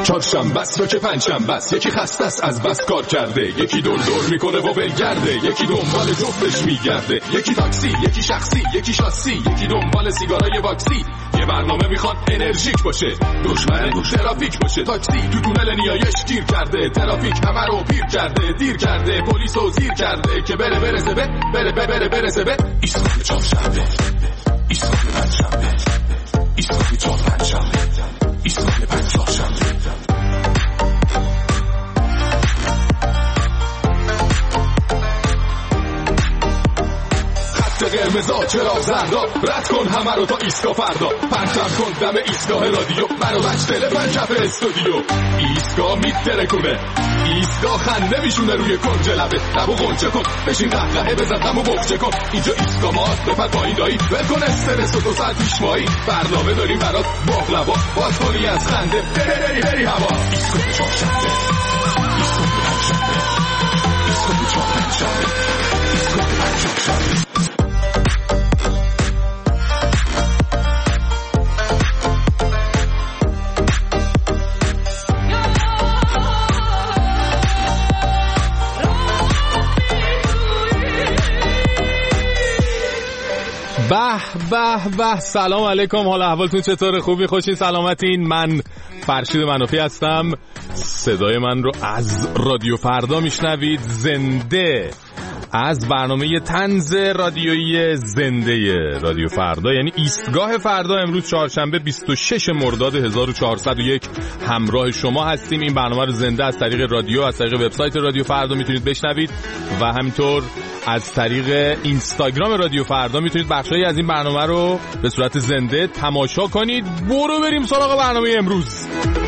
چهارشنبه است یا که پنجشنبه است، یکی خسته است از بس کار کرده، یکی دور میکنه و ولگرده، یکی دنبال جفتش میگرده، یکی تاکسی، یکی شخصی، یکی شاسی، یکی دنبال سیگارای واکسی. یه برنامه میخواد انرژیک باشه، دشمن ترافیک باشه. تاکسی تو تونل نیایش گیر کرده، ترافیک همه رو پیر کرده، دیر کرده، پلیس رو زیر کرده که برسه به ایستگاه چهارشنبه، ایستگاه پنجشنبه، ایستگاه چهارشنبه، ایستگاه پنجشنبه. قرمزا چراغ زردا، رد کن همه رو تا ایستگاه فردا، پرچم کن دم ایستگاه رادیو، برو بچ تلفن کف استودیو. ایستگاه میترکونه، ایستگاه خنده میشونه روی کنج لبه، لبو غنچه کن، بشین قهقهه بزن غمو بغچه کن. اینجا ایستگاه ماست، بپر پایین دایی، ول کن استرس و 2 ساعت پیش مایی. برنامه داریم برات باقلوا، باز کنی از خنده بری هوا. ایستگاه چهارشنبه، ایستگاه پنجشنبه، ایستگاه چهارشنبه، ایستگاه پنجشنبه. به سلام علیکم، حالا احوالتون چطوره؟ خوبی؟ خوشین؟ سلامتین؟ من فرشید منافی هستم. صدای من رو از رادیو فردا میشنوید، زنده از برنامه طنز رادیویی زنده رادیو فردا، یعنی ایستگاه فردا. امروز چهارشنبه 26 مرداد 1401 همراه شما هستیم. این برنامه رو زنده از طریق رادیو، از طریق وبسایت رادیو فردا میتونید بشنوید و همینطور از طریق اینستاگرام رادیو فردا میتونید بخشایی از این برنامه رو به صورت زنده تماشا کنید. برو بریم سراغ برنامه امروز.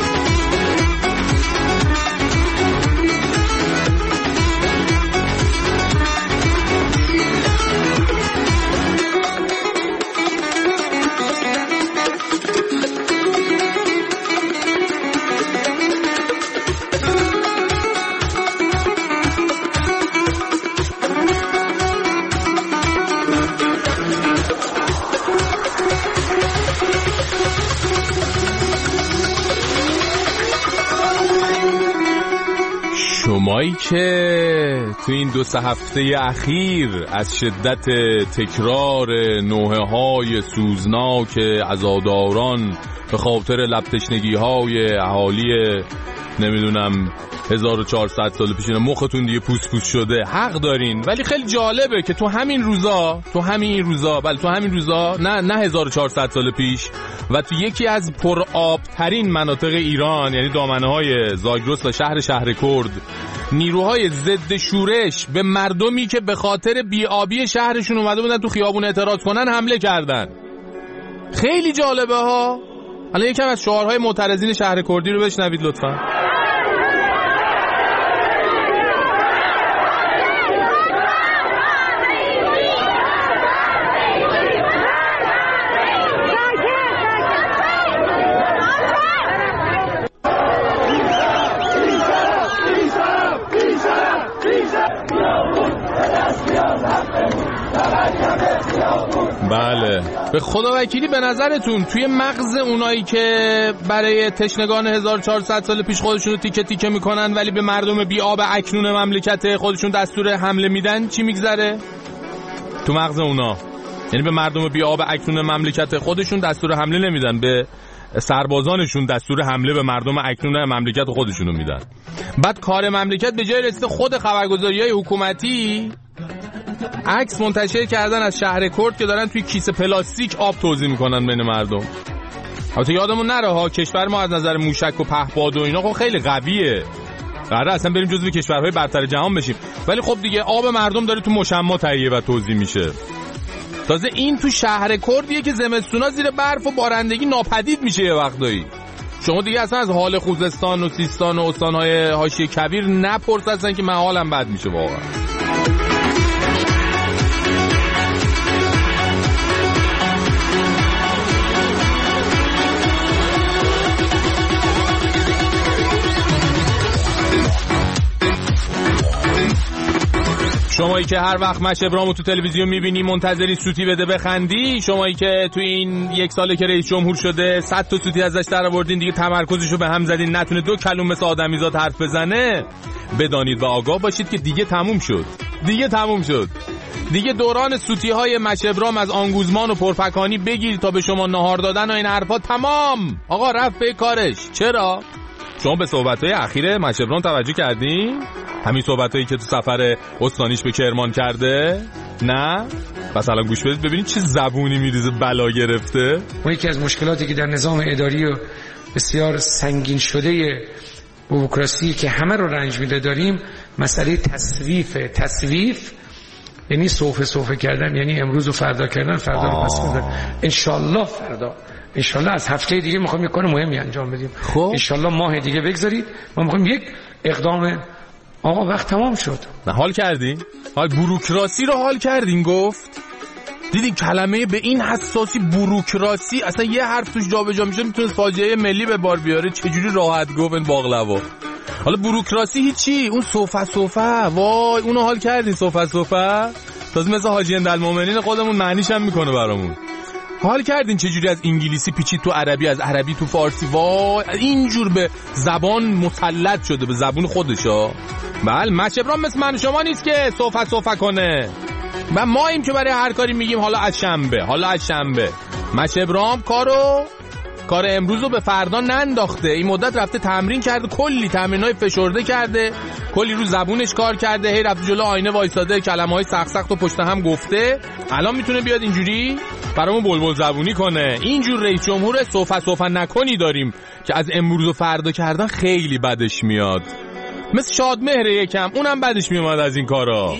شمایی که تو این 2-3 هفته اخیر از شدت تکرار نوحه‌های سوزناک عزاداران به خاطر لب‌تشنگی‌های اهالی نمیدونم 1400 سال پیش مختون دیگه پوس شده، حق دارین. ولی خیلی جالبه که تو همین روزا نه 1400 سال پیش و تو یکی از پرآب ترین مناطق ایران، یعنی دامنه‌های زاگرس و شهر کرد، نیروهای ضد شورش به مردمی که به خاطر بی‌آبی شهرشون اومده بودن تو خیابون اعتراض کنن حمله کردن. خیلی جالبه ها. حالا یکم از شعارهای معترضین شهر کردی رو بشنوید لطفاً. بله، به خدا وکیلی به نظرتون توی مغز اونایی که برای تشنگان 1400 سال پیش خودشون رو تیکه تیکه میکنن ولی به مردم بی آب اکنون مملکت خودشون دستور حمله میدن چی میگذره؟ تو مغز اونا، یعنی به مردم بی آب اکنون مملکت خودشون دستور حمله نمیدن، به سربازانشون دستور حمله به مردم اکنون مملکت خودشونو میدن. بعد کار مملکت به جای رسیده خود خبرگزاری‌های حکومتی عکس منتشر کردن از شهر کرد که دارن توی کیسه پلاستیک آب توزیع میکنن بین مردم. البته یادمون نره ها، کشور ما از نظر موشک و پهپاد و اینا خب خیلی قویه، قراره اصلا بریم جزو کشورهای برتر جهان بشیم، ولی خب دیگه آب مردم داره تو مشما تهیه و توزیع میشه. تازه این تو شهر کردیه که زمستونا زیر برف و بارندگی ناپدید میشه یه وقتایی. شما دیگه اصلا از حال خوزستان و سیستان و استانهای حاشیه کویر نپرس اصلا که من حالم بد میشه واقعا. شما شمایی که هر وقت مش ابرامو تو تلویزیون میبینی منتظری سوتی بده بخندی، شمایی که تو این یک ساله که رئیس جمهور شده 100 تا سوتی ازش در آوردین دیگه تمرکزشو به هم زدین نتونه 2 کلمه مثل آدمیزاد حرف بزنه، بدانید و آگاه باشید که دیگه تموم شد. دیگه دوران سوتی های مش ابرام از آنگوزمان و پرفکانی بگیر تا به شما نهار دادن و این حرفا تمام. آقا رفت به کارش. چرا؟ شما به صحبت‌های اخیر مش ابرام توجه کردین؟ همین صحبتایی که تو سفر استانیش به کرمان کرده؟ نه؟ بس الان گوش بدید ببینید چه زبونی میریزه بلا گرفته. ما یکی از مشکلاتی که در نظام اداری و بسیار سنگین شده بوروکراسی که همه رو رنج میده داریم، مسئله تصویف یعنی صوفه کردن، یعنی امروز و فردا کردن، فردا رو پس کردن. انشالله از هفته دیگه میخوایم یک کار مهمی انجام بدیم. انشالله ماه دیگه بگذارید ما میخوایم یک اقدام. آقا وقت تمام شد. نه حال کردین؟ بوروکراسی رو حال کردین گفت؟ دیدین کلمه به این حساسی بوروکراسی اصلا یه حرف توش جابجا میشه میتونه فاجعه ملی به بار بیاره. چجوری راحت گفت این باقلوا. حالا بوروکراسی هیچی، اون صوفه وای اونو حال کردین؟ صوفه تازه مثل حاجی اندالمومنین خودمون معنیش هم میکنه برامون. حال کردین چجوری از انگلیسی پیچید تو عربی، از عربی تو فارسی؟ وای اینجور به زبان مسلط شده، به زبون خودشا. بله مش ابرام مثل من شما نیست که صوفه کنه. و ما ایم که برای هر کاری میگیم حالا از شنبه. مش ابرام کار امروز رو به فردا ننداخته. این مدت رفته تمرین کرده، کلی تمرینای فشرده کرده، کلی رو زبونش کار کرده، هی رفته جلو آینه وایساده، کلمه‌های سخت و پشت هم گفته. الان میتونه بیاد اینجوری برامون بلبل زبونی کنه. اینجور رئیس جمهور صوفه نکنی داریم که از امروز و فردا کردن خیلی بدش میاد. مثل شادمهر یکم اونم بدش میومد از این کارا.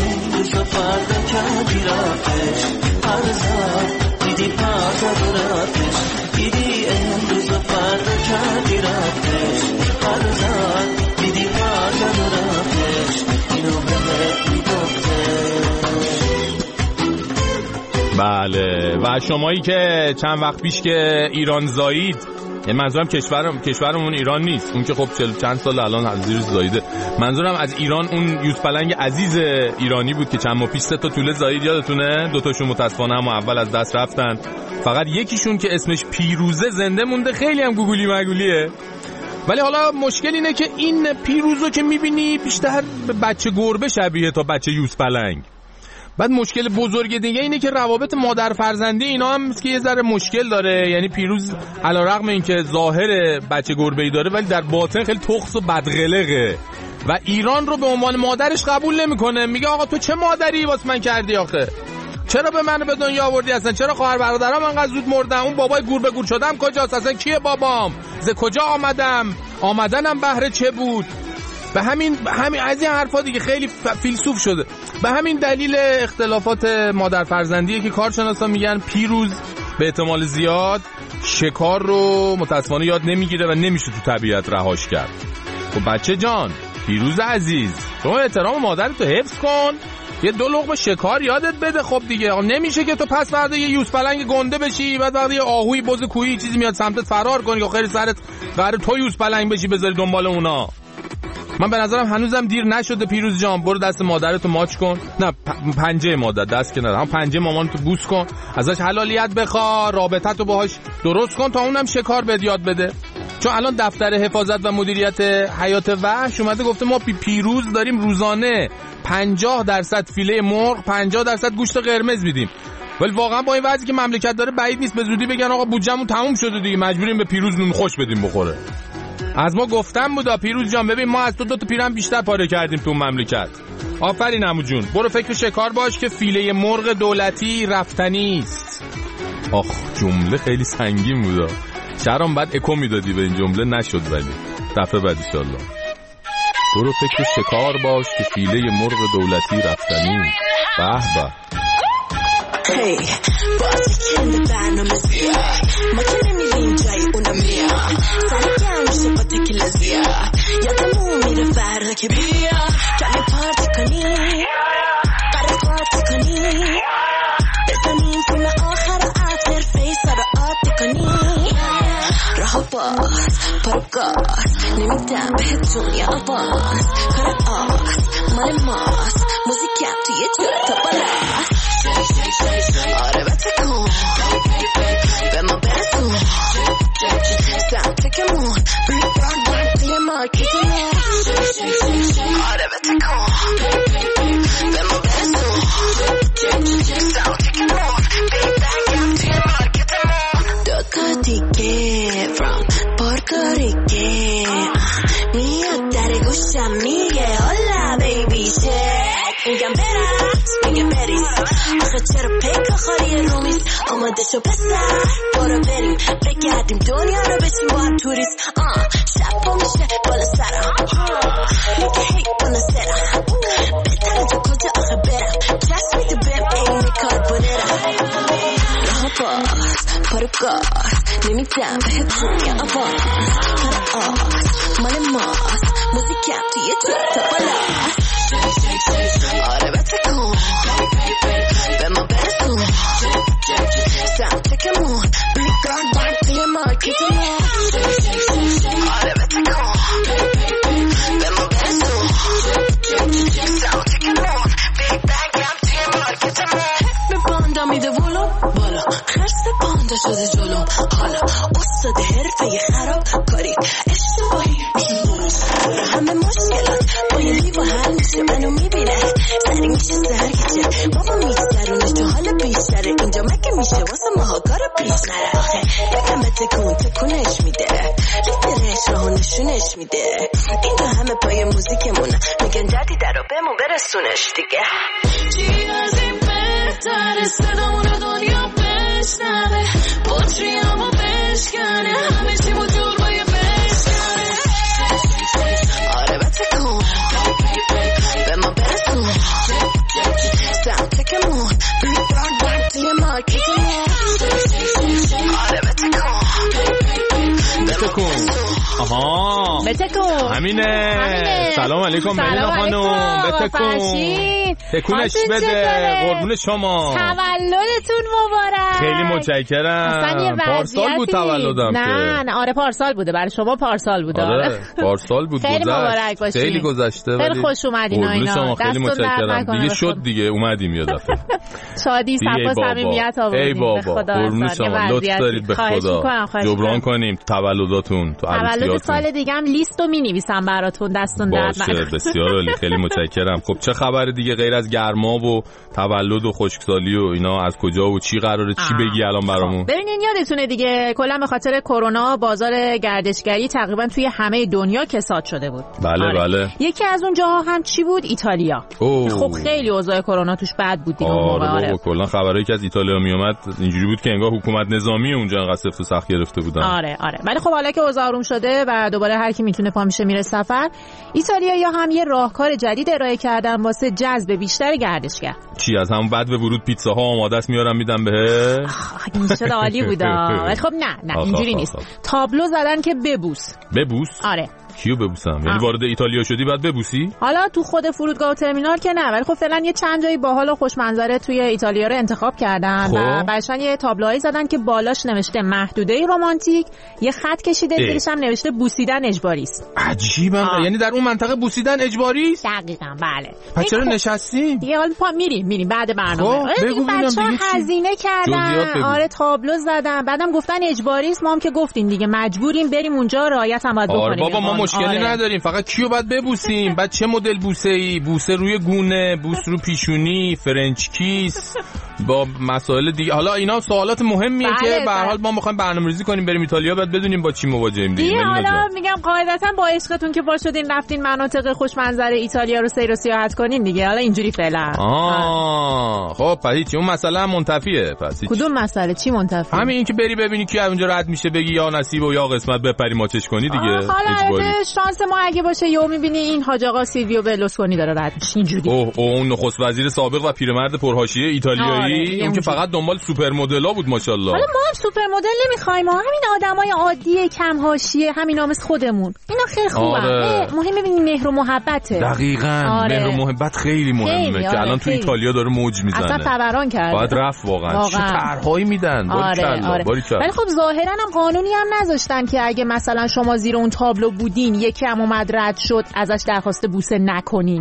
بله و شمایی که چند وقت پیش که ایران زایید، یعنی منظورم کشورمون ایران نیست، اون که خب چند سال الان از زیر زاییده، منظورم از ایران اون یوز پلنگ عزیز ایرانی بود که چند ماه پیش 3 تا توله زایید، یادتونه؟ 2 تاشون متاسفانه هم اول از دست رفتن، فقط یکیشون که اسمش پیروزه زنده مونده، خیلی هم گوگولی مگولیه. ولی حالا مشکل اینه که این پیروزو که میبینی بیشتر به بچه گربه شبیه تا بچه یوز پلنگ. بعد مشکل بزرگ دیگه اینه که روابط مادر فرزندی اینا هم که یه ذره مشکل داره. یعنی پیروز علیرغم اینکه ظاهر بچه گربه‌ای داره ولی در باطن خیلی تخس و بدقلقه و ایران رو به عنوان مادرش قبول نمیکنه. میگه آقا تو چه مادری واسه من کردی آخه؟ چرا به من به دنیا آوردی اصلا؟ چرا خواهر برادرام انقدر زود مردن؟ اون بابای گور به گور شدم کجاست؟ اصلا کیه بابام؟ ز کجا آمدنم بهره چه بود؟ به همین از این حرفا دیگه خیلی فیلسوف شده. به همین دلیل اختلافات مادر فرزندیه که کارشناسا میگن پیروز به احتمال زیاد شکار رو متاسفانه یاد نمیگیره و نمیشه تو طبیعت رهاش کرد. خب بچه جان، پیروز عزیز، شما احترام مادرتو حفظ کن، یه 2 لقمه شکار یادت بده. خب دیگه نمیشه که تو پس فردا یه یوز پلنگ گنده بشی، بعد وقتی یه آهوی بز کوهی چیزی میاد سمتت فرار کنی یا خیر سرت قراره تو یوز پلنگ بشی بذاری دنبال اونا. من به نظرم هنوزم دیر نشده پیروز جان، برو دست مادرتو ماچ کن، نه پنجه مادر، دست که نه، هم پنجه مامانتو بوس کن، ازش حلالیت بخوا، رابطتو باهاش درست کن تا اونم شکار بهت یاد بده. چون الان دفتر حفاظت و مدیریت حیات وحش اومده گفته ما پیروز داریم روزانه 50% فیله مرغ، 50% گوشت قرمز میدیم. ولی واقعا با این وضعی که مملکت داره بعید نیست به زودی بگن آقا بودجه‌مون تموم شده دیگه، مجبوریم به پیروز نون خوش بدیم بخوره. از ما گفتم بودا پیروز جان، ببین ما از تو 2 تا پیرم بیشتر پاره کردیم تو مملکت. آفرین عمو جون، برو فکر شکار باش که فیله مرغ دولتی رفتنی است. آخ جمله خیلی سنگین بودا، شهرام بعد اکو میدادی به این جمله، نشد ولی دفعه بعد ان شاءالله. برو فکر شکار باش که فیله مرغ دولتی رفتنی. به به. هی بازی کنده برنامه زیاد، ما که نمیریم جایی اونا میاد، سر گرم میشه با تکیلا زیاد، یادمون میره فردا که بیا کمی پارتی کنی، قرار پارتی کنی، بزنیم فیلم آخر و اتر فیسا رو عادی کنی، رها باز پارو گاز نمیدم بهت دنیا آواز کار آس مال ماست موزیکم توی جور تا بالاست آره بتکن به ما برسون سمتکمون بیگ برگ توی مارکتمون آره بتکن به ما برسون سمتکمون بیگ برگ توی مارکتمون دوتا دیگه from Puerto Rico میاد در گوشم میگه hola baby shake میگم برس میگه بریز آخه چرا پیکا خالی رومیز آماده شو پسر برو بریم بگردیم دنیا رو بچیم با هم توریست شب پا میشه بالا سرم میگه هی بالا سرم بهتره تا کجا آخه برم چشم میده بهم این کار بودرم راه باز پارو گاز نمیدم بهت دنیا آواز کار آس مال ماست موزیکم توی جور تا بالاست آره بتکن به ما برسون سمتکمون بیگ برگ توی مارکتمون آره بتکن به ما برسون سمتکمون بیگ برگ توی مارکتمون به پاندا میده ولو بالا خرس پاندا شده جلوم حالا استاد حرفه خراب کاری اشتباهی همه مشکلات با یه لیوان حل میشه منو میبینه سری میشه سرگیچه بابا میگذرونه تو حال بیشتره اینجا مگه میشه واسه ماها کارو پیش نره آخه بگم به تکونش میده لیترش راهو نشونش میده اینجا همه پای موزیکمونه میگن دردی درو بهمون برسونش دیگه چی از این بهتره صدامون رو دنیا بشنوه بطریامو بشکنه همه چیمو دور بایه بشکنه آره بتکن به ما برسون سمتکمون بیگ برگ توی مارکتمون آره بتکن آها همینه سلام علیکم ملینا خانم بتکن تکونش بده قربون شما تولدتون مبارک خیلی متشکرم پارسال بود تولدم نه آره پارسال بوده برای شما پارسال بوده آره پارسال بود خیلی مبارک باشید خیلی گذشته خیلی خوش اومدین اینا خیلی متشکرم دیگه شد دیگه اومدیم یه دفعه شادی صفا صمیمیت آوردید به خدا قربون شما لطف دارید به خدا جبران کنیم تولداتون تو تولد سال دیگه هم لیستو می‌نویسم براتون دستون درد نکنه بسیار عالی خیلی متشکرم خب چه خبره دیگه غیر از گرما و تولد و خشکسالی و اینا از کجا و چی قراره چی بگی الان برامون ببینین یادتونه دیگه کلا به خاطر کرونا بازار گردشگری تقریبا توی همه دنیا کساد شده بود بله بله یکی از اون جاها هم چی بود ایتالیا خب خیلی اوضاع کرونا توش بد بود دیگه آره کلا خبرایی که از ایتالیا میومد اینجوری بود که انگار حکومت نظامی اونجا انقدر سفت و سخت گرفته بودن آره ولی خب حالا که اوضاع آروم شده و دوباره هر کی میتونه پا میشه میره سفر ایتالیایی‌ها هم یه راهکار جدید ارائه کردن واسه جذب بیشتر گردشگر چی از همون بعد به ورود پیتزاها آماده است میارن میدن بهش این شده عالی بود ولی خب نه اینجوری نیست تابلو زدن که ببوس آره کیو ببوسم یعنی وارد ایتالیا شدی بعد ببوسی حالا تو خود فرودگاه و ترمینال که نه ولی خب فعلا یه چند جایی باحال و خوش منظره توی ایتالیا رو انتخاب کردن و بعدشن یه تابلوهایی زدن که بالاش نوشته محدوده رمانتیک یه خط کشیده زیرش هم نوشته بوسیدن اجباری است عجیبه یعنی در اون منطقه بوسیدن اجباری است دقیقاً بله پس چرا نشستین دیگه حالا میریم بعد برنامه بچه‌ها هزینه کردن آره تابلو زدن بعدم گفتن اجباری است ما هم که گفتیم دیگه مجبوریم بریم اونجا رعایت هم باید بکنیم بابا ما مشکلی نداریم فقط کیو باید ببوسیم بعد چه مدل بوسه‌ای بوسه روی گونه بوس رو پیشونی فرنچ کیس با مسائل دیگه حالا اینا سوالات مهمیه که به هر حال ما می‌خوایم برنامه‌ریزی کنیم بریم ایتالیا بعد بدونیم با چی مواجهیم دیگه حالا میگم قاعدتاً با عشقتون که رفتین رفتین مناطق خوش منظره ایتالیا رو سیر و سیاحت کنین دیگه حالا اینجوری فعلا خب پس اون مسئله هم منتفیه پس کدوم مسئله چی منتفی همین این که بری ببینی کی اونجا رد میشه بگی یا نصیب و یا قسمت بپری ماچش کنی دیگه حالا شانس ما اگه باشه یهو میبینی این حاج آقا سیلویو برلوسکونی داره رد میشه اینجوری. اون نخست وزیر سابق و پیرمرد پرحاشیه ایتالیایی، اون که فقط دنبال سوپر مدل‌ها بود ماشاءالله. حالا ما هم سوپر مدل نمیخوایم، ما همین آدمای عادی کم حاشیه، همینا مثل خودمون، اینا خیلی خوبه. مهم ببینید مهر و محبته. دقیقاً مهر و محبت خیلی مهمه که الان تو ایتالیا داره موج میزنه. اصلا فوران کرده. باید رفت واقعا. چه طرحهایی میدن. باریکلا. ولی خب ظاهرا هم قانونی هم نذاشتن که اگه مثلا شما زیر اون تابلو بودین یکی هم اومد رد شد ازش درخواست بوسه نکنین.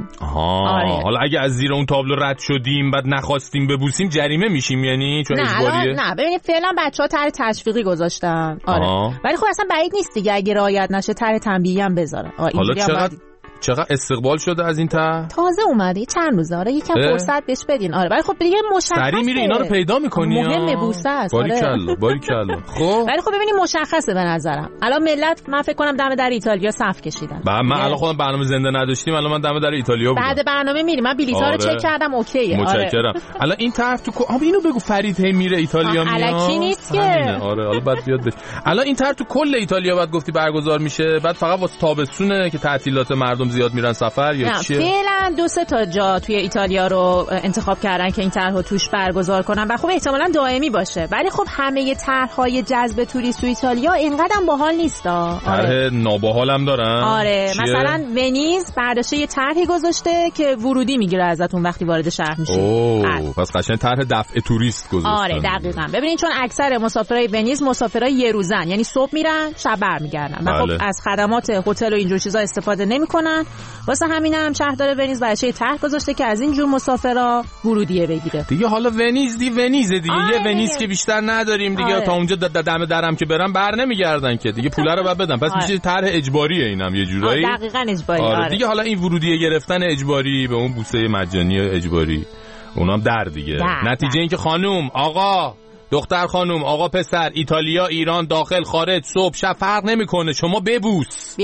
حالا اگه از زیر اون تابلو رد شدیم بعد نخواستیم ببوسیم جریمه میشیم یعنی چون اجباریه؟ نه ببینید فعلا بچه‌ها طرح تشویقی گذاشتن. ولی خب اصلا بعید نیست دیگه اگه رعایت نشه طرح تنبیهی هم بذارن. حالا چقدر استقبال شده از این تازه اومده چند روزه. یکم فرصت بهش بدین. ولی خب دیگه مشخصه سری میره اینا رو پیدا می‌کنی. مهمه بوسه است. باریکلا. خب ولی خب ببینید مشخصه به نظرم. الان ملت من فکر کنم دم در ایتالیا صف کشیدن. من الان خودم برنامه زنده نداشتیم، الان من دم در ایتالیا بودم. بعد برنامه میریم. من بلیطا رو چک کردم اوکیه. متشکرم. الان این طرف تو اینو بگو فرید هی میره ایتالیا میاد. الکی نیست که. حالا بعد بیاد بشه. الان این طرف تو کل ایتالیا بعد گفتی برگزار میشه، بعد فقط واسه تابستونه که تعطیلات مردم زیاد میرن سفر یا چیه؟ فعلا 2-3 تا جا توی ایتالیا رو انتخاب کردن که این طرحو توش برگزار کنن و خب احتمالاً دائمی باشه. ولی خب همه طرح‌های جذب توریست تو ایتالیا اینقدرم باحال نیستا. طرح ناباحال هم دارن. مثلا ونیز برداشته یه طرحی گذاشته که ورودی میگیره ازتون وقتی وارد شهر میشید. پس قشنگ طرح دفع توریست گذاشتن. دقیقاً. ببینید چون اکثر مسافرای ونیز مسافرای یه روزن، یعنی صبح میرن شب برمیگردن و خب از خدمات هتل و اینجور چیزا استفاده نمیکنن. واسه همینم شهردار ونیز برای طرح گذاشته که از این جور مسافرا ورودیه بگیره. دیگه حالا ونیز دیگه یه ونیز که بیشتر نداریم دیگه. تا اونجا دم درم که برن بر نمیگردن که دیگه پوله رو بعد بدن. پس میشه طرح اجباریه اینم یه جورایی. دقیقاً اجباری. دیگه حالا این ورودیه گرفتن اجباری به اون بوسه مجانی اجباری اونم در دیگه. نتیجه این که خانم آقا دختر خانم آقا پسر ایتالیا ایران داخل خارج صبح شب فرق نمیکنه، شما ببوس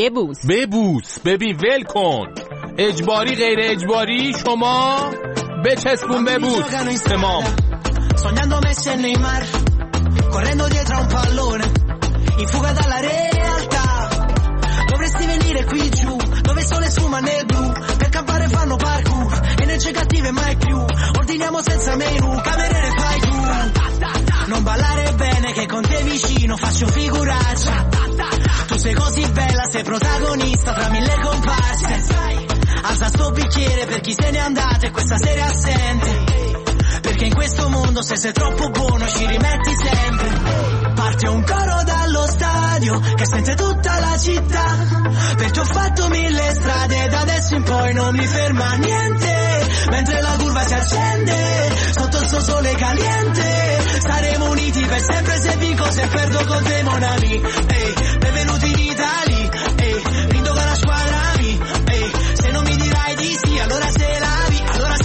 ببین ول کن. اجباری غیر اجباری شما بچسبون ببوس. تمام. Sognando Messi e Neymar, correndo dietro a un pallone, in fuga dalla realtà. Dovresti venire qui giù, dove il sole sfuma nel blu, per campare fanno parkour, energie cattive mai più. Ordiniamo senza menù, cameriere fai tu. Non ballare bene che con te vicino faccio figuraccia. Tu sei così bella, sei protagonista tra mille comparse. Alza sto bicchiere per chi se n'è andato e questa sera è assente. Perché in questo mondo se sei troppo buono ci rimetti sempre. Parte un coro dallo stadio che sente tutta la città. Perché ho fatto 1000 strade e da adesso in poi non mi ferma niente. Mentre la curva si accende sotto il suo sole caliente. Saremo uniti per sempre se vinco, se perdo con te mon ami. Benvenuti in Italia, rindo con la squadra mi. Se non mi dirai di sì allora se lavi.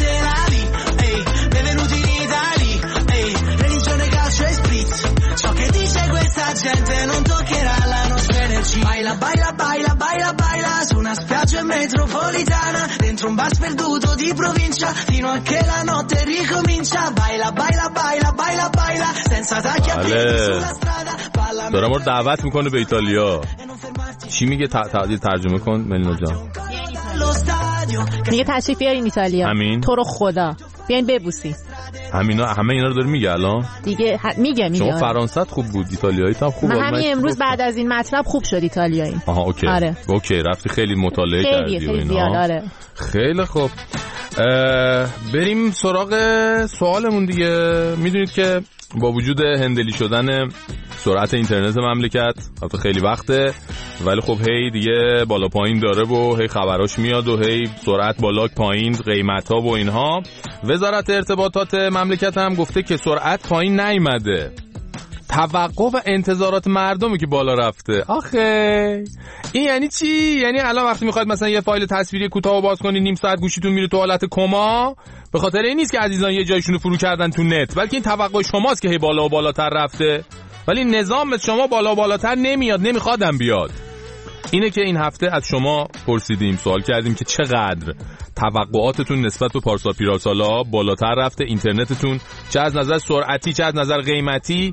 Benvenuti in Italia, religione, calcio e spritz. Ciò che dice questa gente non toccherà la nostra energia. Baila, baila, baila, baila, baila su una spiaggia metropolitana, dentro un bar sperduto di provincia, fino a che la notte ricomincia. Baila, baila, baila, baila, baila, senza tacchi a piedi sulla strada. دارم رو دعوت میکنه به ایتالیا. چی میگه ترجمه کن ملینا جان؟ میگه تشریف بیارین ایتالیا. همین. تو رو خدا بیاین ببوسی. همه اینا رو داره میگه الان دیگه میگه شما فرانسه‌ت خوب بود، ایتالیاییت هم خوب بود. من همین امروز بعد از این مطلب خوب شد ایتالیایی. اوکی. اوکی رفتی خیلی مطالعه کردی و اینا. خیلی خوب. بریم سراغ سوالمون دیگه. میدونید که با وجود هندلی شدن سرعت اینترنت مملکت البته خیلی وقته، ولی خب هی دیگه بالا پایین داره و هی خبراش میاد و هی سرعت بالا پایین قیمت ها و اینها. وزارت ارتباطات مملکت هم گفته که سرعت پایین نیامده، توقع و انتظارات مردمی که بالا رفته. آخه این یعنی چی؟ یعنی الان وقتی میخواید مثلا یه فایل تصویری کوتاه باز کنی نیم ساعت گوشیتون میره تو حالت کما، به خاطر این نیست که عزیزان یه جایشونو فرو کردن تو نت، بلکه این توقع شماست که هی بالا و بالاتر رفته، ولی نظام شما بالا و بالاتر نمیاد، نمیخوادم بیاد. اینه که این هفته از شما پرسیدیم، سوال کردیم که چقدر توقعاتتون نسبت به پارسال پیراسالا بالاتر رفته، اینترنتتون چه از نظر سرعتی چه از نظر قیمتی،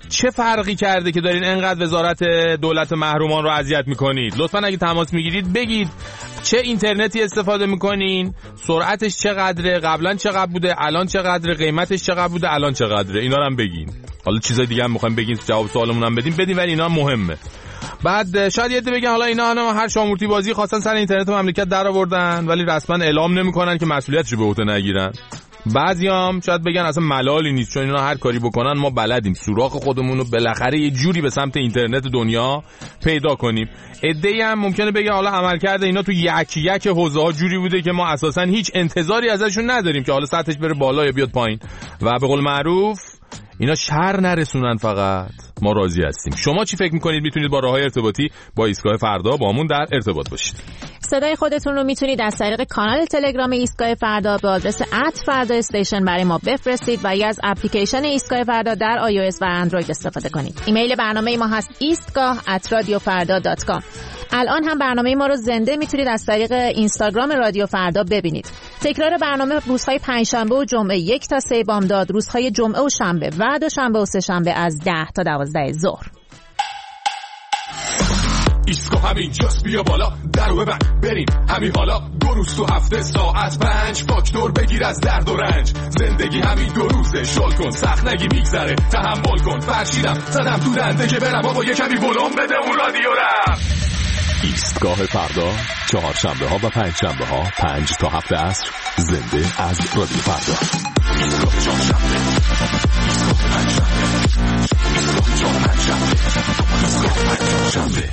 چه فرقی کرده که دارین انقدر وزارت دولت محرومان رو اذیت میکنید؟ لطفا اگه تماس میگیرید بگید چه اینترنتی استفاده میکنین، سرعتش چقدره، قبلا چقدر بوده، الان چقدره، قیمتش چقدر بوده، الان چقدره. اینا رو هم بگین. حالا چیزای دیگه هم میخوایم بگین، جواب سوالمون هم بدین، ولی اینا مهمه. بعد شاید یه عده بگن حالا اینا هر شامورتی بازی خواستن سر اینترنت مملکت در آوردن ولی رسما اعلام نمیکنن که مسئولیتش رو به عهده نگیرن. بعضیام شاید بگن اصلا ملالی نیست چون اینا هر کاری بکنن ما بلدیم سوراخ خودمون رو بالاخره یه جوری به سمت اینترنت دنیا پیدا کنیم. عده‌ای هم ممکنه بگن حالا عملکرد اینا تو یک حوزه‌ها جوری بوده که ما اساسا هیچ انتظاری ازشون نداریم که حالا سطحش بره بالا یا بیاد پایین و به قول معروف اینا شر نرسونن، فقط ما راضی هستیم. شما چی فکر میکنید؟ میتونید با راههای ارتباطی با ایستگاه فردا با همون در ارتباط باشید. صدای خودتون رو میتونید از طریق کانال تلگرام ایستگاه فردا به آدرس @فردا استیشن برای ما بفرستید و یا از اپلیکیشن ایستگاه فردا در iOS و اندروید استفاده کنید. ایمیل برنامه ما هست istgah@radiofarda.com. الان هم برنامه ما رو زنده میتونید از طریق اینستاگرام رادیو فردا ببینید. تکرار برنامه روزهای پنجشنبه و جمعه 1 تا 3 بامداد، روزهای جمعه و شنبه و دوشنبه و سه‌شنبه از 10 تا 12 ظهر. ایستگاه همینجاست، بیا بالا درو ببند بریم همین حالا. 2 روز تو هفته ساعت 5 فاکتور بگیر از درد و رنج. زندگی همین 2 روزه، شل کن سخت نگی میگذره، تحمل کن. فرشیدم زدم تو دنده که برم بابا یه کمی ولوم بده اون رادیو رم. ایستگاه فردا چهارشنبه ها و پنجشنبه ها 5 تا 7 عصر زنده از رادیو فردا. ایستگاه چهارشنبه، ایستگاه پنجشنبه، ایستگاه پنجشنبه، ایستگاه پنجشنبه.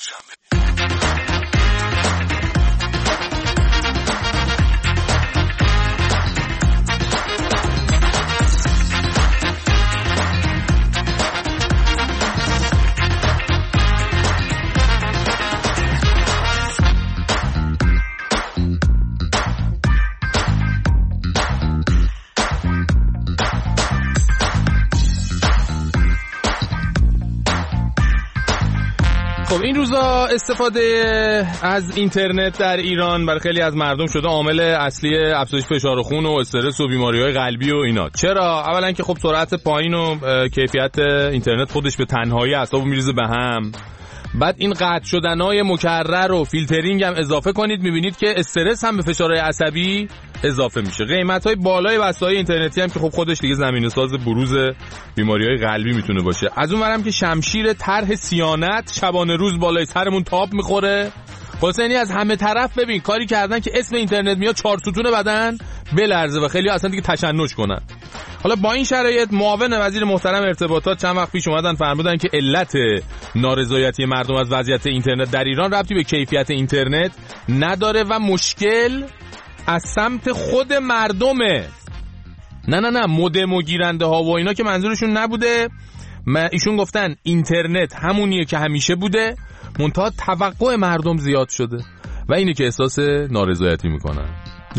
خب این روزا استفاده از اینترنت در ایران برای خیلی از مردم شده عامل اصلی افزایش فشار خون و استرس و بیماری‌های قلبی و اینا. چرا؟ اولا که خب سرعت پایین و کیفیت اینترنت خودش به تنهایی اعصابو میریزه به هم. بعد این قطع شدنای مکرر و فیلترینگ هم اضافه کنید، میبینید که استرس هم به فشارهای عصبی اضافه میشه. قیمت‌های بالای وسایل اینترنتی هم که خب خودش دیگه زمینه‌ساز بروز بیماری‌های قلبی میتونه باشه. از اون ورم که شمشیر طرح صیانت شبانه روز بالای سرمون تاب میخوره. حسینی از همه طرف ببین کاری کردن که اسم اینترنت میاد 4 ستون بدن بلرزه و خیلی اصلا دیگه تشنج کنن. حالا با این شرایط معاون وزیر محترم ارتباطات چند وقت پیش اومدن فرمودن که علت نارضایتی مردم از وضعیت اینترنت در ایران ربطی به کیفیت اینترنت نداره و مشکل از سمت خود مردمه. نه مودم و گیرنده ها و اینا که منظورشون نبوده. ایشون گفتن اینترنت همونیه که همیشه بوده، منتها توقع مردم زیاد شده و اینه که احساس نارضایتی میکنن.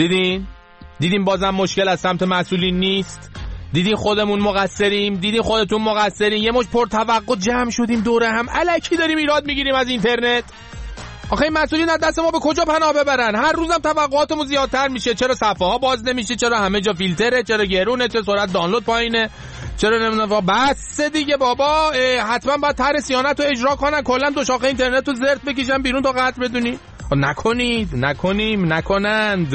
دیدین بازم مشکل از سمت مسئولین نیست. دیدین خودمون مقصریم، دیدین خودتون مقصرین. یه مش پر توقع جمع شدیم دوره هم الکی داریم ایراد میگیریم از اینترنت. آخه این مسئولین از دست ما به کجا پناه ببرن؟ هر روزم توقعاتمون زیادتر میشه. چرا صفحه ها باز نمیشه؟ چرا همه جا فیلتره؟ چرا گرونه؟ چرا سرعت دانلود پایینه؟ چرا نمیدونم بس دیگه بابا. حتما باید طرح صیانت رو اجرا کنن، کلا دو شاخه اینترنت رو زرت بکشن بیرون تا قطع بدونی. نکنند.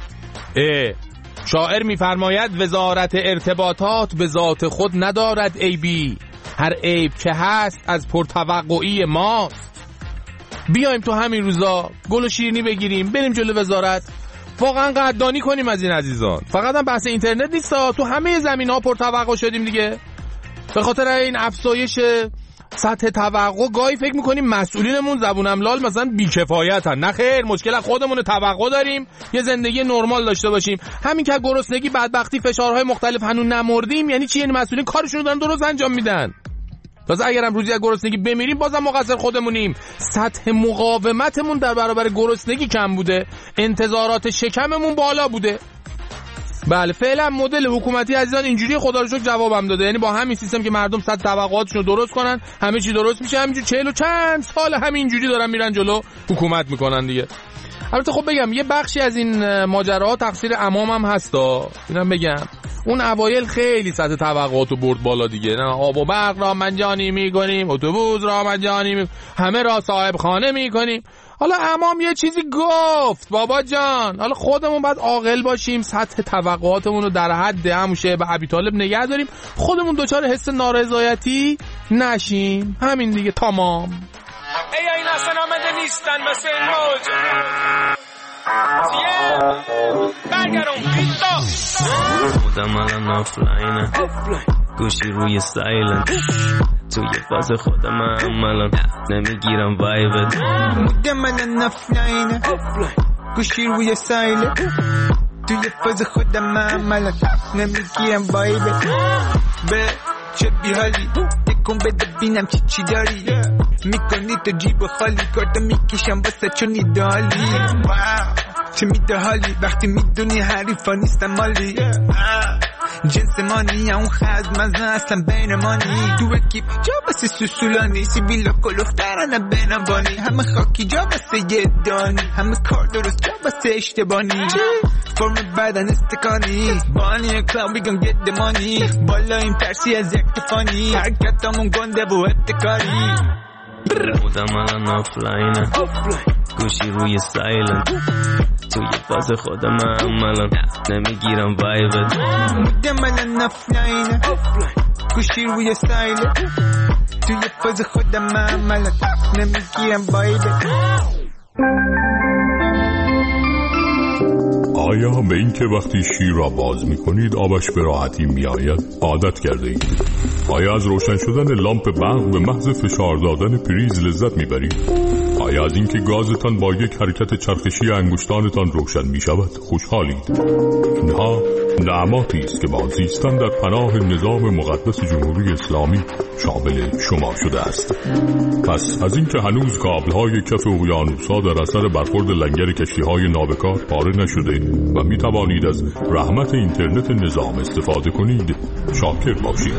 شاعر میفرماید وزارت ارتباطات به ذات خود ندارد عیبی، هر عیب که هست از پرتوقعی ماست. بیایم تو همین روزا گل و شیرینی بگیریم بریم جلو وزارت، واقعا قدردانی کنیم از این عزیزان. فقط هم بحث اینترنت نیست، تو همه زمینه‌ها پرتوقع شدیم دیگه. به خاطر این افزایش سطح توقع گاهی فکر میکنیم مسئولینمون زبونم لال مثلا بیکفایتن. نه خیر، مشکل از خودمون. توقع داریم یه زندگی نرمال داشته باشیم. همین که گرسنگی، بدبختی، فشارهای مختلف هنوز نمردیم یعنی چی؟ یعنی مسئولین کارشون رو دارن درست انجام میدن. تازه اگرم روزی از گرسنگی بمیریم بازم مقصر خودمونیم. سطح مقاومتمون در برابر گرسنگی کم بوده، انتظارات شکممون بالا بوده. بله فعلا مدل حکومتی عزیزان اینجوری، خدا رو شکر جوابم داده. یعنی با همین سیستم که مردم سطح توقعاتشون رو درست کنن همه چی درست میشه. همینجوری 40 و چند سال همینجوری دارن میرن جلو حکومت میکنن دیگه. البته خب بگم یه بخشی از این ماجراها تقصیر عمامم هستا، اینم بگم اون اوایل خیلی سطح توقعاتو برد بالا دیگه. نه آب و برق را مجانی میکنیم، اتوبوس را مجانی همه را صاحب خانه میکنیم. حالا عمام یه چیزی گفت بابا جان، حالا خودمون باید عاقل باشیم، سطح توقعاتمون رو در حد همون شعب ابی طالب نگه داریم، خودمون دچار حس نارضایتی نشیم، همین دیگه. تمام. ای این اصلا آمده نیستن مثل این موج برگرون پیتا خودم الان آفلاینه گوشی روی سایلنت توی فاز خودم الان نمیگیرم وایبت خودم الان آفلاینه گوشی روی سایلنت توی فاز خودم الان نمیگیرم وایبت به چه بیحالی یکم بده بینم چی داری میکنی تو جیب خالی کارتا میکشم واسه چون ایدالی چه میده حالی وقتی میدونی حریفا نیستم مالی جنس مانی اون خزم از اصلا بین مانی تو اکیب جا بسه سوسولانی سیبیلا کلوفترانه بینبانی همه خاکی جا بسه یه دانی همه کار درست جا بسه اشتبانی فرم بدن استکانی بانی کلاو we gon get the money بالا این ترسی از یک تفانی حرکتامون گنده و ابتکاری خودم الان آفلاینه گوشی روی سایلنت توی فاز خودم الان نمیگیرم وایبت خودم الان آفلاینه گوشی روی سایلنت توی فاز خودم الان نمیگیرم وایبت. آیا به این که وقتی شیر را باز می کنید آبش به راحتی می آید عادت کرده اید؟ آیا از روشن شدن لامپ برق به محض فشار دادن پریز لذت می برید؟ آیا از این که گازتان با یک حرکت چرخشی انگشتانتان روشن می شود خوشحالید؟ اینها نعماتی است که با زیستن در پناه نظام مقدس جمهوری اسلامی شامل شما شده است. پس از این که هنوز کابل‌های کف اقیانوس‌ها در اثر برخورد لنگر کشتی‌های نابکار پاره نشده و می توانید از رحمت اینترنت نظام استفاده کنید، شاکر باشید.